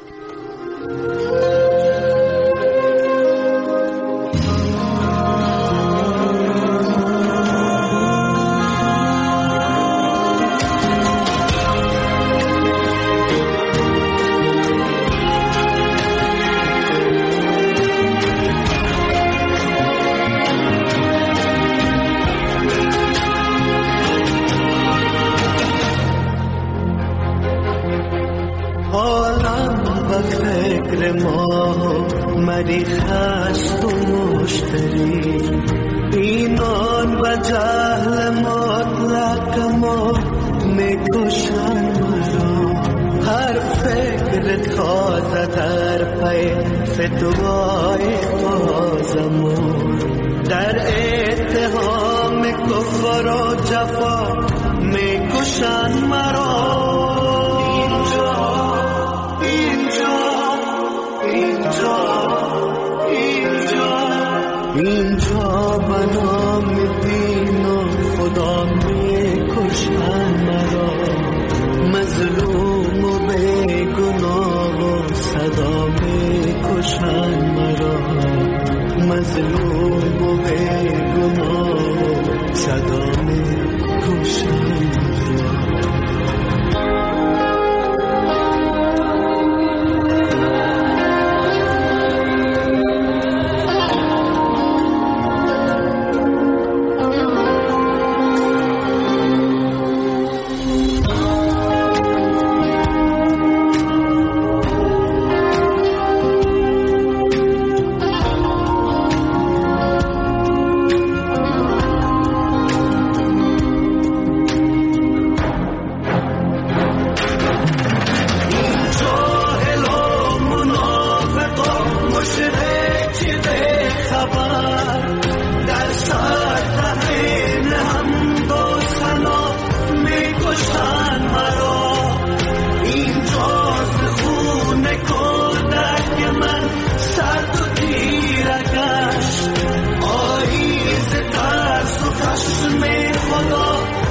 مری خست و مشتری اینان و جهل مطلق ما میکشن مرا. هر فکر تازه در پی فتوای تازمون در اتهام کفر و جفا میکشن مرا. اینجا بنام دین و خدا میکشن مرا. مظلوم و بیگناه و صدا میکشن مرا. مظلوم و بیگناه و صدا میکشن مرا.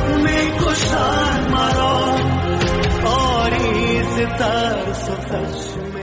ترس و خشم